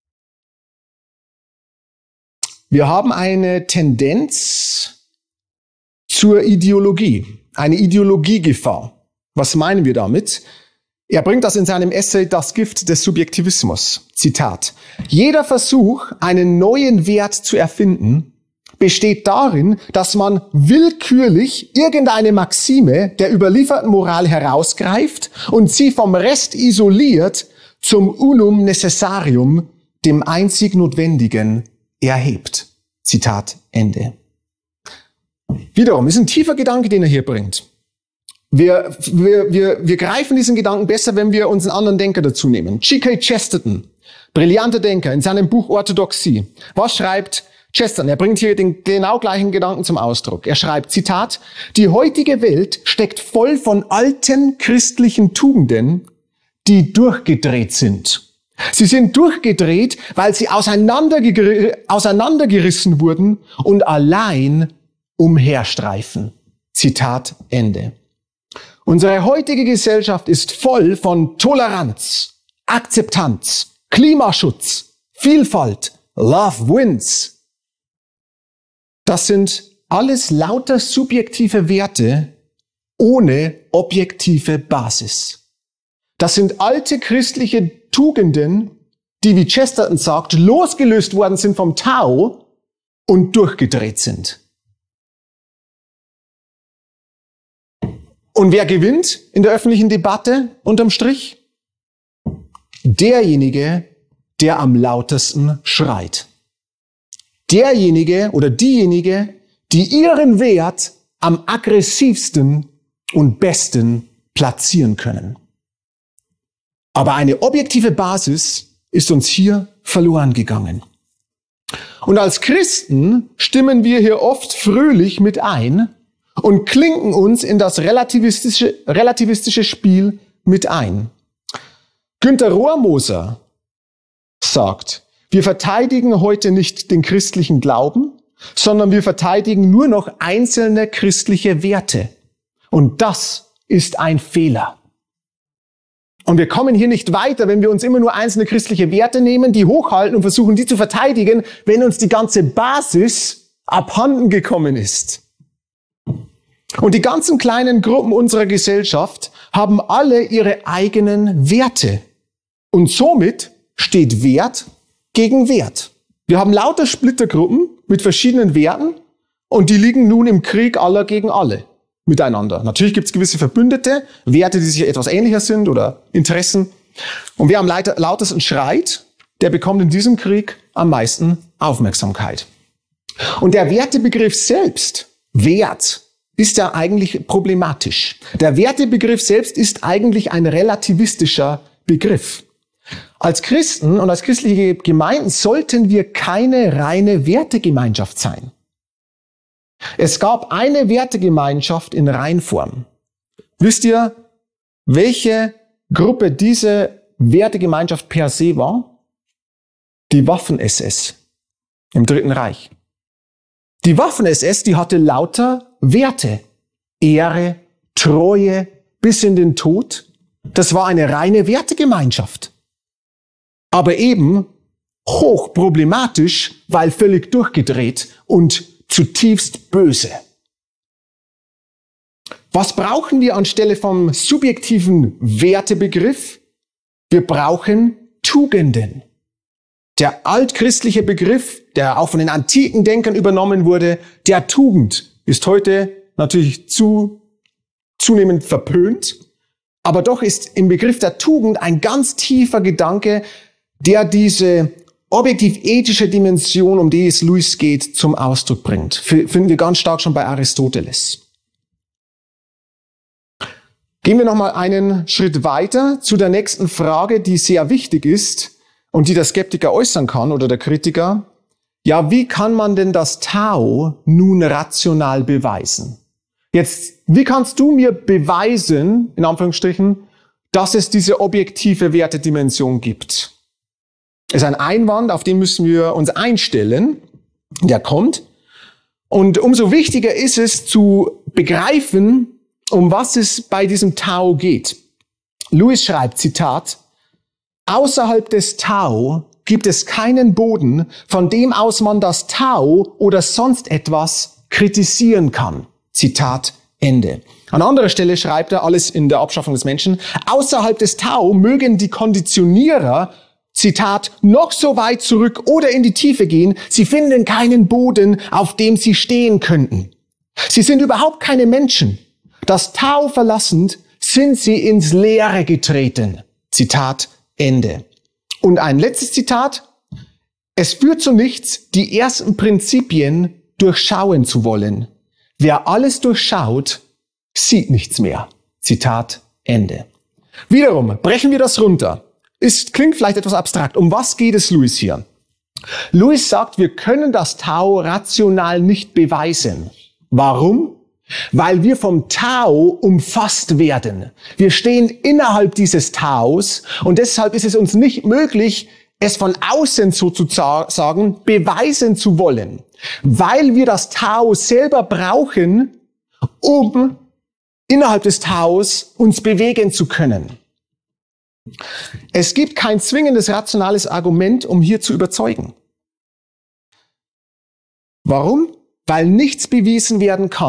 Wir haben eine Tendenz zur Ideologie, eine Ideologiegefahr. Was meinen wir damit? Er bringt das in seinem Essay Das Gift des Subjektivismus. Zitat. Jeder Versuch, einen neuen Wert zu erfinden, besteht darin, dass man willkürlich irgendeine Maxime der überlieferten Moral herausgreift und sie vom Rest isoliert zum Unum Necessarium, dem einzig Notwendigen, erhebt. Zitat Ende. Wiederum, ist ein tiefer Gedanke, den er hier bringt. Wir, wir, wir, wir greifen diesen Gedanken besser, wenn wir uns einen anderen Denker dazu nehmen. G K Chesterton, brillanter Denker, in seinem Buch Orthodoxie. Was schreibt Chesterton? Er bringt hier den genau gleichen Gedanken zum Ausdruck. Er schreibt, Zitat, die heutige Welt steckt voll von alten christlichen Tugenden, die durchgedreht sind. Sie sind durchgedreht, weil sie auseinanderger- auseinandergerissen wurden und allein umherstreifen. Zitat Ende. Unsere heutige Gesellschaft ist voll von Toleranz, Akzeptanz, Klimaschutz, Vielfalt, Love wins. Das sind alles lauter subjektive Werte, ohne objektive Basis. Das sind alte christliche Tugenden, die, wie Chesterton sagt, losgelöst worden sind vom Tao und durchgedreht sind. Und wer gewinnt in der öffentlichen Debatte unterm Strich? Derjenige, der am lautesten schreit. Derjenige oder diejenige, die ihren Wert am aggressivsten und besten platzieren können. Aber eine objektive Basis ist uns hier verloren gegangen. Und als Christen stimmen wir hier oft fröhlich mit ein und klinken uns in das relativistische, relativistische Spiel mit ein. Günter Rohrmoser sagt, wir verteidigen heute nicht den christlichen Glauben, sondern wir verteidigen nur noch einzelne christliche Werte. Und das ist ein Fehler. Und wir kommen hier nicht weiter, wenn wir uns immer nur einzelne christliche Werte nehmen, die hochhalten und versuchen, die zu verteidigen, wenn uns die ganze Basis abhanden gekommen ist. Und die ganzen kleinen Gruppen unserer Gesellschaft haben alle ihre eigenen Werte. Und somit steht Wert gegen Wert. Wir haben lauter Splittergruppen mit verschiedenen Werten und die liegen nun im Krieg aller gegen alle miteinander. Natürlich gibt es gewisse Verbündete, Werte, die sich etwas ähnlicher sind oder Interessen. Und wer am lautesten schreit, der bekommt in diesem Krieg am meisten Aufmerksamkeit. Und der Wertebegriff selbst, Wert, ist ja eigentlich problematisch. Der Wertebegriff selbst ist eigentlich ein relativistischer Begriff. Als Christen und als christliche Gemeinden sollten wir keine reine Wertegemeinschaft sein. Es gab eine Wertegemeinschaft in Reinform. Wisst ihr, welche Gruppe diese Wertegemeinschaft per se war? Die Waffen-S S im Dritten Reich. Die Waffen-S S, die hatte lauter Werte. Ehre, Treue, bis in den Tod. Das war eine reine Wertegemeinschaft. Aber eben hochproblematisch, weil völlig durchgedreht und zutiefst böse. Was brauchen wir anstelle vom subjektiven Wertebegriff? Wir brauchen Tugenden. Der altchristliche Begriff, der auch von den antiken Denkern übernommen wurde, der Tugend, ist heute natürlich zu, zunehmend verpönt. Aber doch ist im Begriff der Tugend ein ganz tiefer Gedanke, der diese objektiv-ethische Dimension, um die es Lewis geht, zum Ausdruck bringt. Finden wir ganz stark schon bei Aristoteles. Gehen wir nochmal einen Schritt weiter zu der nächsten Frage, die sehr wichtig ist und die der Skeptiker äußern kann oder der Kritiker. Ja, wie kann man denn das Tao nun rational beweisen? Jetzt, wie kannst du mir beweisen, in Anführungsstrichen, dass es diese objektive Wertedimension gibt? Das ist ein Einwand, auf den müssen wir uns einstellen. Der kommt. Und umso wichtiger ist es zu begreifen, um was es bei diesem Tao geht. Lewis schreibt, Zitat, außerhalb des Tao gibt es keinen Boden, von dem aus man das Tao oder sonst etwas kritisieren kann. Zitat Ende. An anderer Stelle schreibt er, alles in der Abschaffung des Menschen, außerhalb des Tao mögen die Konditionierer, Zitat, noch so weit zurück oder in die Tiefe gehen, sie finden keinen Boden, auf dem sie stehen könnten. Sie sind überhaupt keine Menschen. Das Tao verlassend sind sie ins Leere getreten. Zitat Ende. Und ein letztes Zitat. Es führt zu nichts, die ersten Prinzipien durchschauen zu wollen. Wer alles durchschaut, sieht nichts mehr. Zitat Ende. Wiederum, brechen wir das runter. Es klingt vielleicht etwas abstrakt. Um was geht es Lewis hier? Lewis sagt, wir können das Tao rational nicht beweisen. Warum? Weil wir vom Tao umfasst werden. Wir stehen innerhalb dieses Taos und deshalb ist es uns nicht möglich, es von außen sozusagen beweisen zu wollen. Weil wir das Tao selber brauchen, um innerhalb des Taos uns bewegen zu können. Es gibt kein zwingendes rationales Argument, um hier zu überzeugen. Warum? Weil nichts bewiesen werden kann,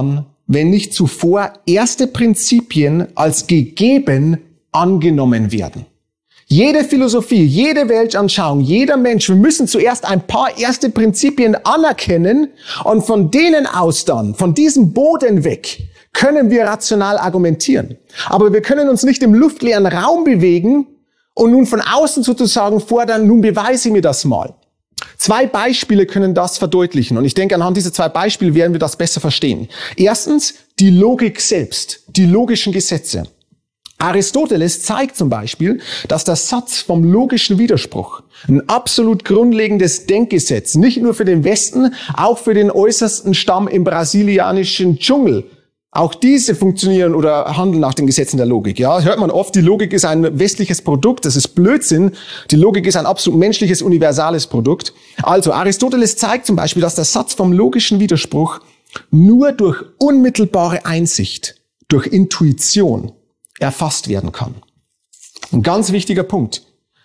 wenn nicht zuvor erste Prinzipien als gegeben angenommen werden. Jede Philosophie, jede Weltanschauung, jeder Mensch, wir müssen zuerst ein paar erste Prinzipien anerkennen und von denen aus dann, von diesem Boden weg, können wir rational argumentieren. Aber wir können uns nicht im luftleeren Raum bewegen und nun von außen sozusagen fordern, nun beweise mir das mal. Zwei Beispiele können das verdeutlichen und ich denke, anhand dieser zwei Beispiele werden wir das besser verstehen. Erstens, die Logik selbst, die logischen Gesetze. Aristoteles zeigt zum Beispiel, dass der Satz vom logischen Widerspruch ein absolut grundlegendes Denkgesetz, nicht nur für den Westen, auch für den äußersten Stamm im brasilianischen Dschungel. Auch diese funktionieren oder handeln nach den Gesetzen der Logik. Ja, hört man oft, die Logik ist ein westliches Produkt, das ist Blödsinn. Die Logik ist ein absolut menschliches, universales Produkt. Also, Aristoteles zeigt zum Beispiel, dass der Satz vom logischen Widerspruch nur durch unmittelbare Einsicht, durch Intuition erfasst werden kann. Ein ganz wichtiger Punkt.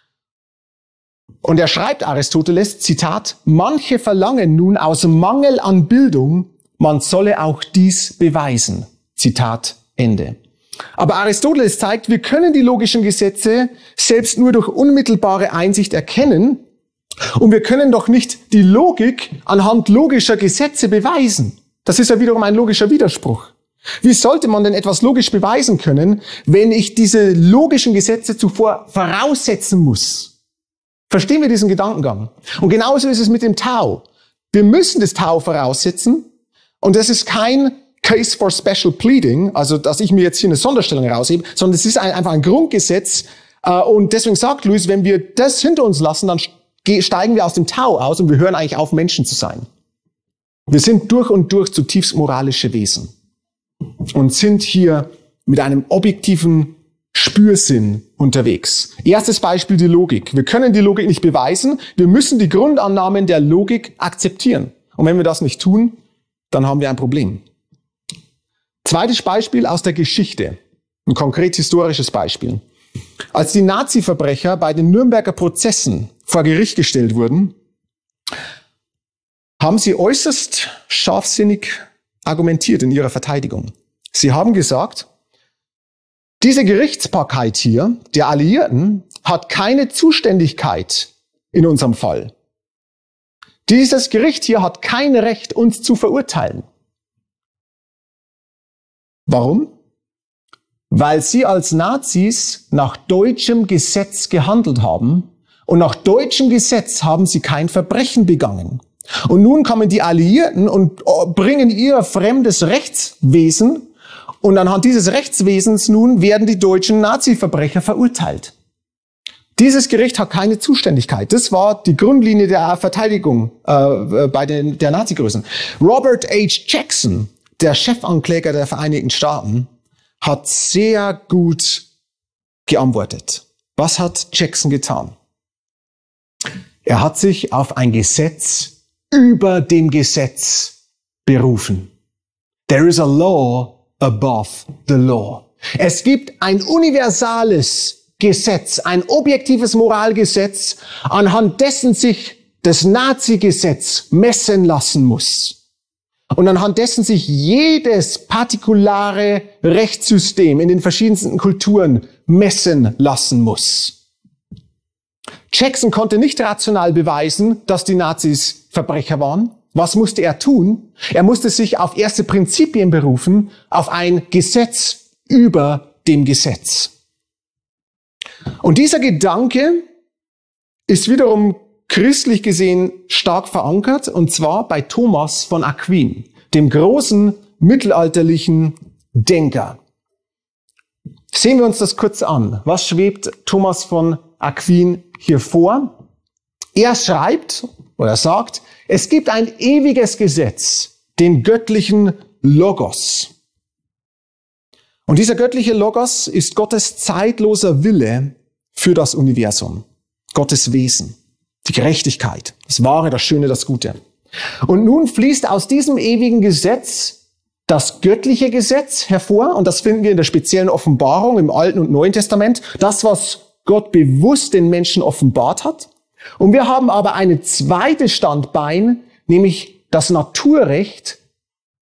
Und er schreibt Aristoteles, Zitat, manche verlangen nun aus Mangel an Bildung, man solle auch dies beweisen. Zitat Ende. Aber Aristoteles zeigt, wir können die logischen Gesetze selbst nur durch unmittelbare Einsicht erkennen und wir können doch nicht die Logik anhand logischer Gesetze beweisen. Das ist ja wiederum ein logischer Widerspruch. Wie sollte man denn etwas logisch beweisen können, wenn ich diese logischen Gesetze zuvor voraussetzen muss? Verstehen wir diesen Gedankengang? Und genauso ist es mit dem Tau. Wir müssen das Tau voraussetzen und das ist kein Case for Special Pleading, also dass ich mir jetzt hier eine Sonderstellung heraushebe, sondern es ist ein, einfach ein Grundgesetz und deswegen sagt Lewis, wenn wir das hinter uns lassen, dann steigen wir aus dem Tau aus und wir hören eigentlich auf, Menschen zu sein. Wir sind durch und durch zutiefst moralische Wesen. Und sind hier mit einem objektiven Spürsinn unterwegs. Erstes Beispiel, die Logik. Wir können die Logik nicht beweisen, wir müssen die Grundannahmen der Logik akzeptieren. Und wenn wir das nicht tun, dann haben wir ein Problem. Zweites Beispiel aus der Geschichte. Ein konkret historisches Beispiel. Als die Nazi-Verbrecher bei den Nürnberger Prozessen vor Gericht gestellt wurden, haben sie äußerst scharfsinnig argumentiert in ihrer Verteidigung. Sie haben gesagt, diese Gerichtsbarkeit hier der Alliierten hat keine Zuständigkeit in unserem Fall. Dieses Gericht hier hat kein Recht, uns zu verurteilen. Warum? Weil sie als Nazis nach deutschem Gesetz gehandelt haben und nach deutschem Gesetz haben sie kein Verbrechen begangen. Und nun kommen die Alliierten und bringen ihr fremdes Rechtswesen und anhand dieses Rechtswesens nun werden die deutschen Nazi-Verbrecher verurteilt. Dieses Gericht hat keine Zuständigkeit. Das war die Grundlinie der Verteidigung äh, bei den, der Nazi-Größen. Robert H. Jackson, der Chefankläger der Vereinigten Staaten, hat sehr gut geantwortet. Was hat Jackson getan? Er hat sich auf ein Gesetz über dem Gesetz berufen. There is a law above the law. Es gibt ein universales Gesetz, ein objektives Moralgesetz, anhand dessen sich das Nazi-Gesetz messen lassen muss. Und anhand dessen sich jedes partikulare Rechtssystem in den verschiedensten Kulturen messen lassen muss. Jackson konnte nicht rational beweisen, dass die Nazis Verbrecher waren. Was musste er tun? Er musste sich auf erste Prinzipien berufen, auf ein Gesetz über dem Gesetz. Und dieser Gedanke ist wiederum christlich gesehen stark verankert, und zwar bei Thomas von Aquin, dem großen mittelalterlichen Denker. Sehen wir uns das kurz an. Was schwebt Thomas von Aquin hier vor? Er schreibt oder sagt, es gibt ein ewiges Gesetz, den göttlichen Logos. Und dieser göttliche Logos ist Gottes zeitloser Wille für das Universum, Gottes Wesen, die Gerechtigkeit, das Wahre, das Schöne, das Gute. Und nun fließt aus diesem ewigen Gesetz das göttliche Gesetz hervor, und das finden wir in der speziellen Offenbarung im Alten und Neuen Testament, das, was Gott bewusst den Menschen offenbart hat. Und wir haben aber ein zweites Standbein, nämlich das Naturrecht,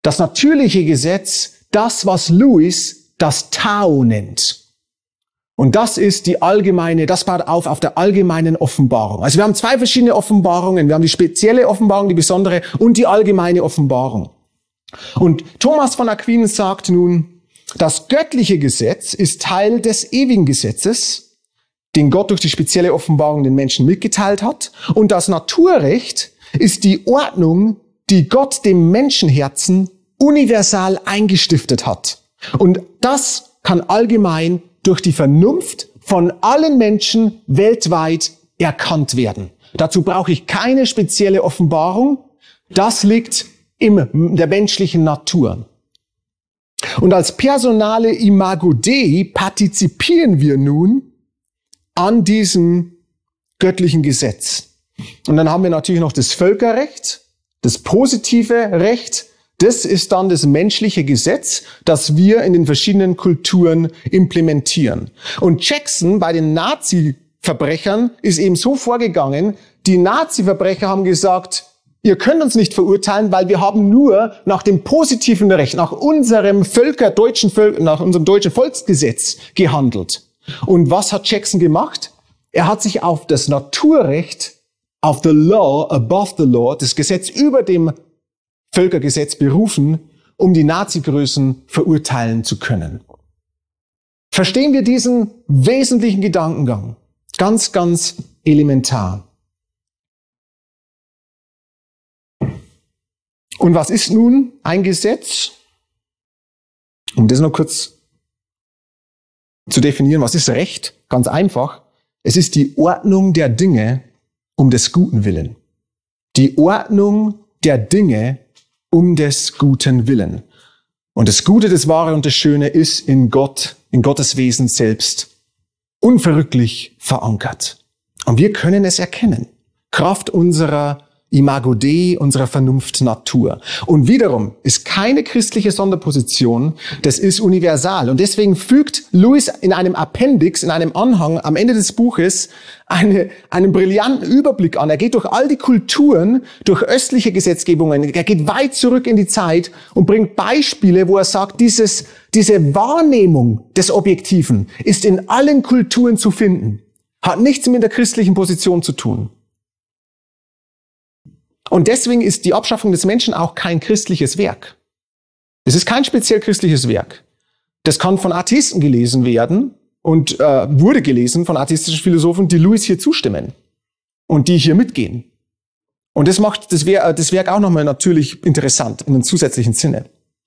Das natürliche Gesetz, das, was Lewis das Tao nennt. Und das ist die allgemeine, das baut auf auf der allgemeinen Offenbarung. Also wir haben zwei verschiedene Offenbarungen. Wir haben die spezielle Offenbarung, die besondere und die allgemeine Offenbarung. Und Thomas von Aquin sagt nun, das göttliche Gesetz ist Teil des ewigen Gesetzes, den Gott durch die spezielle Offenbarung den Menschen mitgeteilt hat. Und das Naturrecht ist die Ordnung, die Gott dem Menschenherzen universal eingestiftet hat. Und das kann allgemein durch die Vernunft von allen Menschen weltweit erkannt werden. Dazu brauche ich keine spezielle Offenbarung. Das liegt in der menschlichen Natur. Und als personale Imago Dei partizipieren wir nun an diesem göttlichen Gesetz. Und dann haben wir natürlich noch das Völkerrecht, das positive Recht. Das ist dann das menschliche Gesetz, das wir in den verschiedenen Kulturen implementieren. Und Jackson bei den Nazi-Verbrechern ist eben so vorgegangen, die Nazi-Verbrecher haben gesagt, ihr könnt uns nicht verurteilen, weil wir haben nur nach dem positiven Recht, nach unserem Völker, deutschen Völker, nach unserem deutschen Volksgesetz gehandelt. Und was hat Jackson gemacht? Er hat sich auf das Naturrecht, auf the law above the law, das Gesetz über dem Völkergesetz berufen, um die Nazi-Größen verurteilen zu können. Verstehen wir diesen wesentlichen Gedankengang? Ganz, ganz elementar. Und was ist nun ein Gesetz? Um das noch kurz zu definieren, was ist Recht? Ganz einfach. Es ist die Ordnung der Dinge um des Guten willen. Die Ordnung der Dinge um des guten Willen. Und das Gute, das Wahre und das Schöne ist in Gott, in Gottes Wesen selbst unverrücklich verankert. Und wir können es erkennen. Kraft unserer Imago Dei, unserer Vernunft-Natur. Und wiederum ist keine christliche Sonderposition, das ist universal. Und deswegen fügt Lewis in einem Appendix, in einem Anhang am Ende des Buches eine, einen brillanten Überblick an. Er geht durch all die Kulturen, durch östliche Gesetzgebungen, er geht weit zurück in die Zeit und bringt Beispiele, wo er sagt, dieses, diese Wahrnehmung des Objektiven ist in allen Kulturen zu finden, hat nichts mit der christlichen Position zu tun. Und deswegen ist die Abschaffung des Menschen auch kein christliches Werk. Es ist kein speziell christliches Werk. Das kann von Atheisten gelesen werden und äh, wurde gelesen von atheistischen Philosophen, die Lewis hier zustimmen und die hier mitgehen. Und das macht das, Wer- das Werk auch nochmal natürlich interessant in einem zusätzlichen Sinne.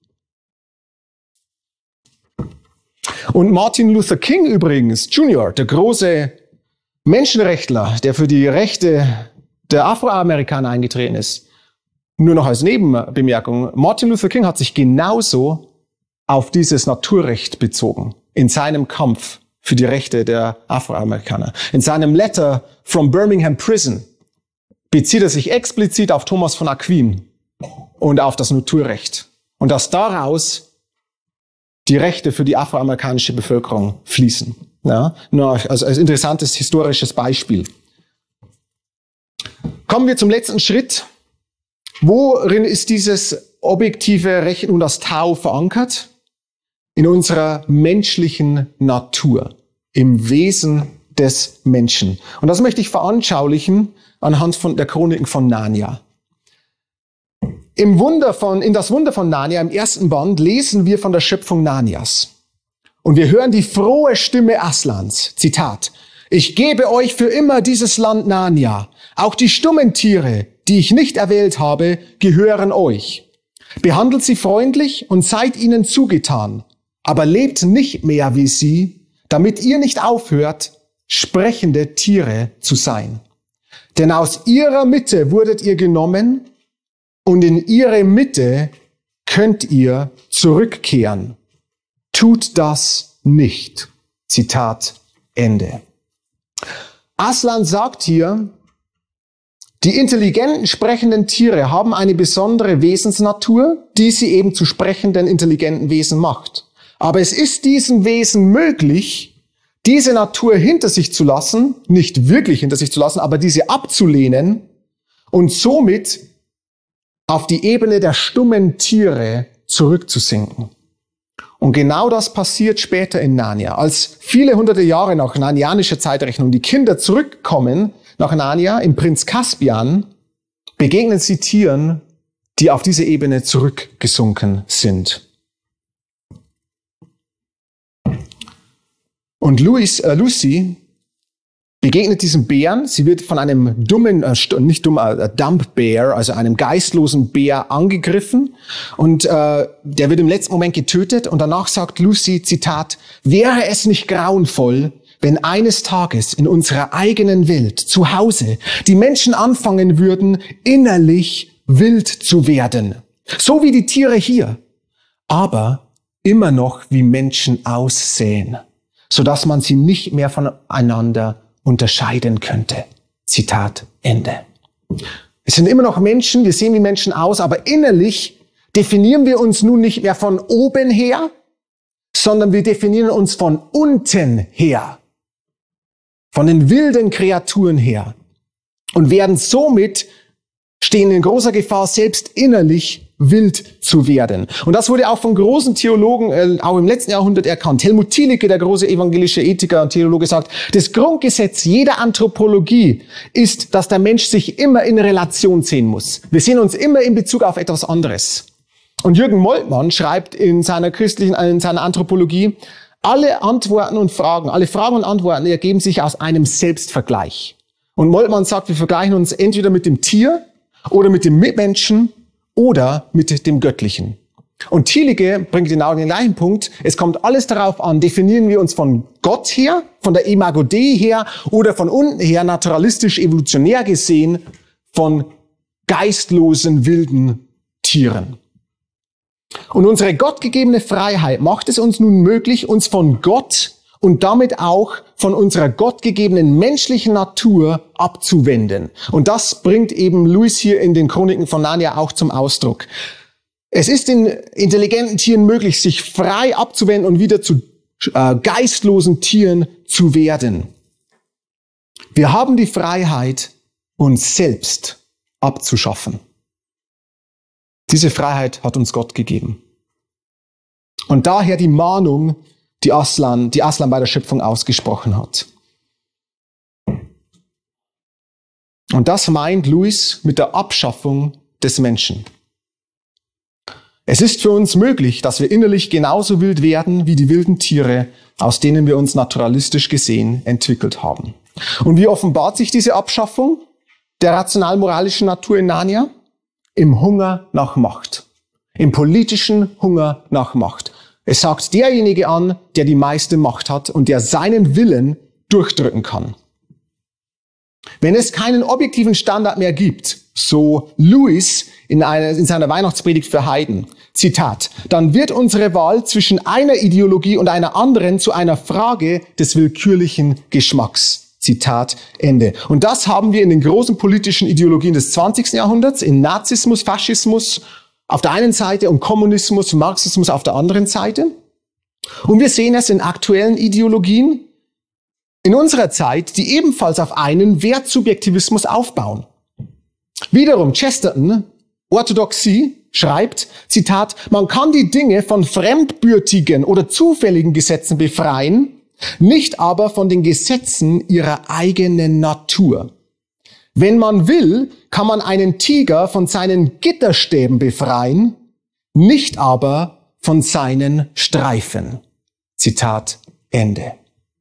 Und Martin Luther King übrigens, Junior, der große Menschenrechtler, der für die Rechte der Afroamerikaner eingetreten ist. Nur noch als Nebenbemerkung, Martin Luther King hat sich genauso auf dieses Naturrecht bezogen, in seinem Kampf für die Rechte der Afroamerikaner. In seinem Letter from Birmingham Prison bezieht er sich explizit auf Thomas von Aquin und auf das Naturrecht. Und dass daraus die Rechte für die afroamerikanische Bevölkerung fließen. Ja, nur also als interessantes historisches Beispiel. Kommen wir zum letzten Schritt. Worin ist dieses objektive Recht nun das Tao verankert? In unserer menschlichen Natur, im Wesen des Menschen. Und das möchte ich veranschaulichen anhand von der Chroniken von Narnia. Im Wunder von, in das Wunder von Narnia, im ersten Band, lesen wir von der Schöpfung Narnias. Und wir hören die frohe Stimme Aslans. Zitat. Ich gebe euch für immer dieses Land Narnia. Auch die stummen Tiere, die ich nicht erwählt habe, gehören euch. Behandelt sie freundlich und seid ihnen zugetan, aber lebt nicht mehr wie sie, damit ihr nicht aufhört, sprechende Tiere zu sein. Denn aus ihrer Mitte wurdet ihr genommen und in ihre Mitte könnt ihr zurückkehren. Tut das nicht. Zitat Ende. Aslan sagt hier, die intelligenten, sprechenden Tiere haben eine besondere Wesensnatur, die sie eben zu sprechenden, intelligenten Wesen macht. Aber es ist diesen Wesen möglich, diese Natur hinter sich zu lassen, nicht wirklich hinter sich zu lassen, aber diese abzulehnen und somit auf die Ebene der stummen Tiere zurückzusinken. Und genau das passiert später in Narnia. Als viele hunderte Jahre nach narnianischer Zeitrechnung die Kinder zurückkommen nach Narnia im Prinz Caspian, begegnen sie Tieren, die auf diese Ebene zurückgesunken sind. Und Louis, äh, Lucy begegnet diesem Bären. Sie wird von einem dummen, äh, nicht dumm, äh, Dumb Bear, also einem geistlosen Bär angegriffen. Und äh, der wird im letzten Moment getötet. Und danach sagt Lucy, Zitat, wäre es nicht grauenvoll, wenn eines Tages in unserer eigenen Welt, zu Hause, die Menschen anfangen würden, innerlich wild zu werden. So wie die Tiere hier. Aber immer noch wie Menschen aussehen, sodass man sie nicht mehr voneinander unterscheiden könnte. Zitat Ende. Es sind immer noch Menschen, wir sehen wie Menschen aus, aber innerlich definieren wir uns nun nicht mehr von oben her, sondern wir definieren uns von unten her. Von den wilden Kreaturen her. Und werden somit, stehen in großer Gefahr, selbst innerlich wild zu werden. Und das wurde auch von großen Theologen, äh, auch im letzten Jahrhundert erkannt. Helmut Thielicke, der große evangelische Ethiker und Theologe, sagt, das Grundgesetz jeder Anthropologie ist, dass der Mensch sich immer in Relation sehen muss. Wir sehen uns immer in Bezug auf etwas anderes. Und Jürgen Moltmann schreibt in seiner christlichen, in seiner Anthropologie, alle Antworten und Fragen, alle Fragen und Antworten ergeben sich aus einem Selbstvergleich. Und Moltmann sagt, wir vergleichen uns entweder mit dem Tier oder mit dem Mitmenschen oder mit dem Göttlichen. Und Thielicke bringt genau den gleichen Punkt. Es kommt alles darauf an, definieren wir uns von Gott her, von der Imago Dei her oder von unten her, naturalistisch, evolutionär gesehen, von geistlosen, wilden Tieren. Und unsere gottgegebene Freiheit macht es uns nun möglich, uns von Gott und damit auch von unserer gottgegebenen menschlichen Natur abzuwenden. Und das bringt eben Louis hier in den Chroniken von Narnia auch zum Ausdruck. Es ist den intelligenten Tieren möglich, sich frei abzuwenden und wieder zu äh, geistlosen Tieren zu werden. Wir haben die Freiheit, uns selbst abzuschaffen. Diese Freiheit hat uns Gott gegeben. Und daher die Mahnung, die Aslan, die Aslan bei der Schöpfung ausgesprochen hat. Und das meint Louis mit der Abschaffung des Menschen. Es ist für uns möglich, dass wir innerlich genauso wild werden wie die wilden Tiere, aus denen wir uns naturalistisch gesehen entwickelt haben. Und wie offenbart sich diese Abschaffung der rational-moralischen Natur in Narnia? Im Hunger nach Macht. Im politischen Hunger nach Macht. Es sagt derjenige an, der die meiste Macht hat und der seinen Willen durchdrücken kann. Wenn es keinen objektiven Standard mehr gibt, so Louis in, einer, in seiner Weihnachtspredigt für Heiden, Zitat, dann wird unsere Wahl zwischen einer Ideologie und einer anderen zu einer Frage des willkürlichen Geschmacks. Zitat Ende. Und das haben wir in den großen politischen Ideologien des zwanzigsten Jahrhunderts, in Nazismus, Faschismus auf der einen Seite und Kommunismus, Marxismus auf der anderen Seite. Und wir sehen es in aktuellen Ideologien in unserer Zeit, die ebenfalls auf einen Wertsubjektivismus aufbauen. Wiederum Chesterton, Orthodoxie, schreibt, Zitat, man kann die Dinge von fremdbürtigen oder zufälligen Gesetzen befreien, nicht aber von den Gesetzen ihrer eigenen Natur. Wenn man will, kann man einen Tiger von seinen Gitterstäben befreien, nicht aber von seinen Streifen. Zitat Ende.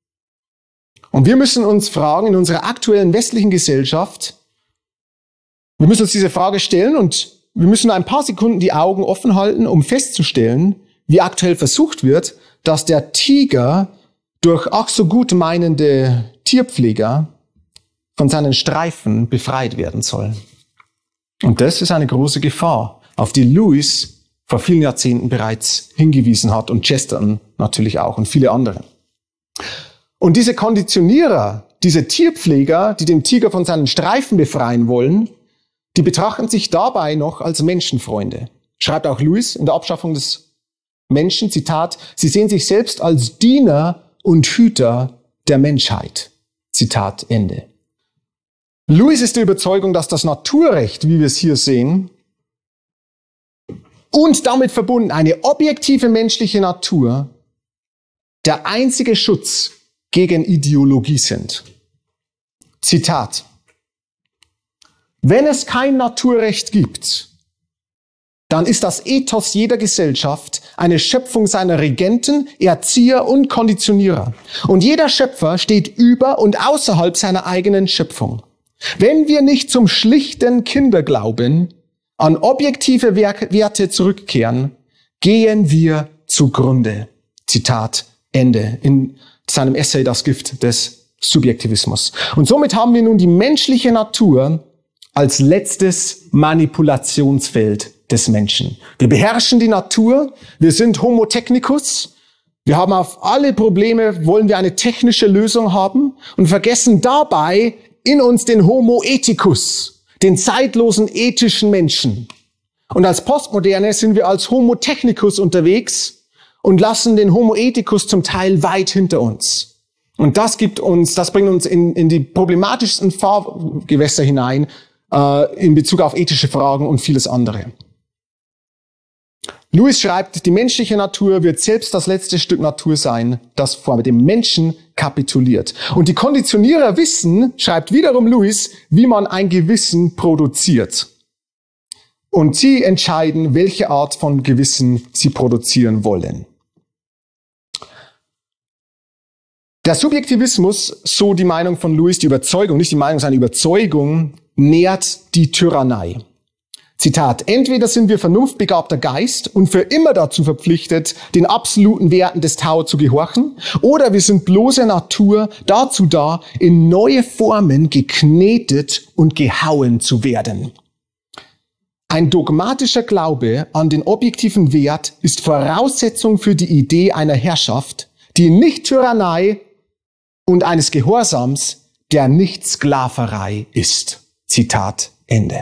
Und wir müssen uns fragen, in unserer aktuellen westlichen Gesellschaft, wir müssen uns diese Frage stellen und wir müssen ein paar Sekunden die Augen offen halten, um festzustellen, wie aktuell versucht wird, dass der Tiger durch ach so gut meinende Tierpfleger von seinen Streifen befreit werden soll. Und das ist eine große Gefahr, auf die Louis vor vielen Jahrzehnten bereits hingewiesen hat und Chesterton natürlich auch und viele andere. Und diese Konditionierer, diese Tierpfleger, die den Tiger von seinen Streifen befreien wollen, die betrachten sich dabei noch als Menschenfreunde. Schreibt auch Louis in der Abschaffung des Menschen, Zitat, sie sehen sich selbst als Diener und Hüter der Menschheit. Zitat Ende. Louis ist der Überzeugung, dass das Naturrecht, wie wir es hier sehen, und damit verbunden eine objektive menschliche Natur der einzige Schutz gegen Ideologie sind. Zitat: Wenn es kein Naturrecht gibt, dann ist das Ethos jeder Gesellschaft eine Schöpfung seiner Regenten, Erzieher und Konditionierer. Und jeder Schöpfer steht über und außerhalb seiner eigenen Schöpfung. Wenn wir nicht zum schlichten Kinderglauben an objektive Werte zurückkehren, gehen wir zugrunde. Zitat Ende. In seinem Essay Das Gift des Subjektivismus. Und somit haben wir nun die menschliche Natur als letztes Manipulationsfeld des Menschen. Wir beherrschen die Natur, wir sind Homo technicus, wir haben auf alle Probleme, wollen wir eine technische Lösung haben und vergessen dabei in uns den Homo ethicus, den zeitlosen ethischen Menschen. Und als Postmoderne sind wir als Homo technicus unterwegs und lassen den Homo ethicus zum Teil weit hinter uns. Und das gibt uns, das bringt uns in, in die problematischsten Fahrgewässer hinein, äh, in Bezug auf ethische Fragen und vieles andere. Lewis schreibt, die menschliche Natur wird selbst das letzte Stück Natur sein, das vor dem Menschen kapituliert. Und die Konditionierer wissen, schreibt wiederum Lewis, wie man ein Gewissen produziert. Und sie entscheiden, welche Art von Gewissen sie produzieren wollen. Der Subjektivismus, so die Meinung von Lewis, die Überzeugung, nicht die Meinung, sondern die Überzeugung, nährt die Tyrannei. Zitat: Entweder sind wir vernunftbegabter Geist und für immer dazu verpflichtet, den absoluten Werten des Tao zu gehorchen, oder wir sind bloße Natur dazu da, in neue Formen geknetet und gehauen zu werden. Ein dogmatischer Glaube an den objektiven Wert ist Voraussetzung für die Idee einer Herrschaft, die nicht Tyrannei und eines Gehorsams, der nicht Sklaverei ist. Zitat Ende.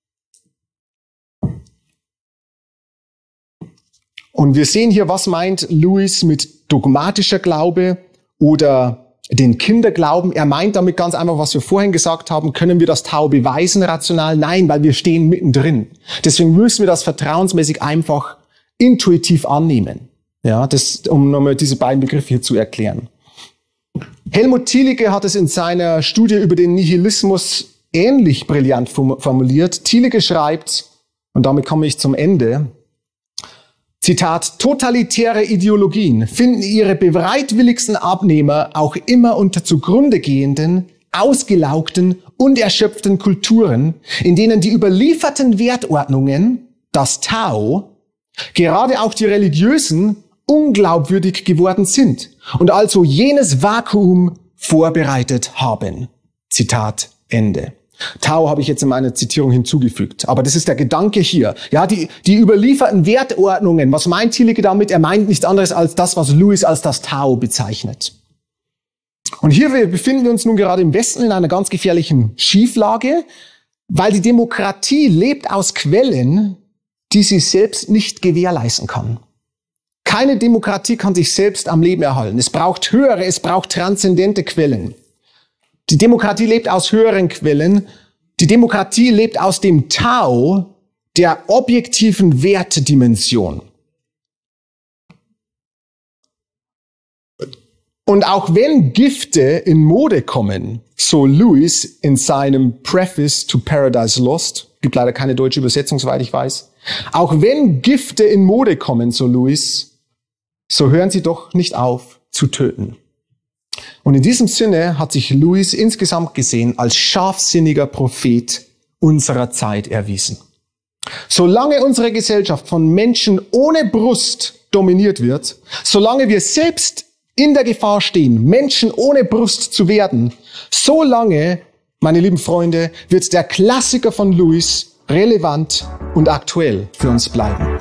Und wir sehen hier, was meint Lewis mit dogmatischer Glaube oder den Kinderglauben. Er meint damit ganz einfach, was wir vorhin gesagt haben, können wir das Tao beweisen rational? Nein, weil wir stehen mittendrin. Deswegen müssen wir das vertrauensmäßig einfach intuitiv annehmen. Ja, das, um nochmal diese beiden Begriffe hier zu erklären. Helmut Thielicke hat es in seiner Studie über den Nihilismus ähnlich brillant formuliert. Thielicke schreibt, und damit komme ich zum Ende, Zitat: Totalitäre Ideologien finden ihre bereitwilligsten Abnehmer auch immer unter zugrunde gehenden, ausgelaugten und erschöpften Kulturen, in denen die überlieferten Wertordnungen, das Tao, gerade auch die religiösen, unglaubwürdig geworden sind und also jenes Vakuum vorbereitet haben. Zitat Ende. Tao habe ich jetzt in meiner Zitierung hinzugefügt. Aber das ist der Gedanke hier. Ja, die, die überlieferten Wertordnungen. Was meint Thielicke damit? Er meint nichts anderes als das, was Lewis als das Tao bezeichnet. Und hier befinden wir uns nun gerade im Westen in einer ganz gefährlichen Schieflage, weil die Demokratie lebt aus Quellen, die sie selbst nicht gewährleisten kann. Keine Demokratie kann sich selbst am Leben erhalten. Es braucht höhere, es braucht transzendente Quellen. Die Demokratie lebt aus höheren Quellen. Die Demokratie lebt aus dem Tao der objektiven Wertedimension. Und auch wenn Gifte in Mode kommen, so Lewis in seinem Preface to Paradise Lost, gibt leider keine deutsche Übersetzung, soweit ich weiß, auch wenn Gifte in Mode kommen, so Lewis, so hören sie doch nicht auf zu töten. Und in diesem Sinne hat sich Lewis insgesamt gesehen als scharfsinniger Prophet unserer Zeit erwiesen. Solange unsere Gesellschaft von Menschen ohne Brust dominiert wird, solange wir selbst in der Gefahr stehen, Menschen ohne Brust zu werden, solange, meine lieben Freunde, wird der Klassiker von Lewis relevant und aktuell für uns bleiben.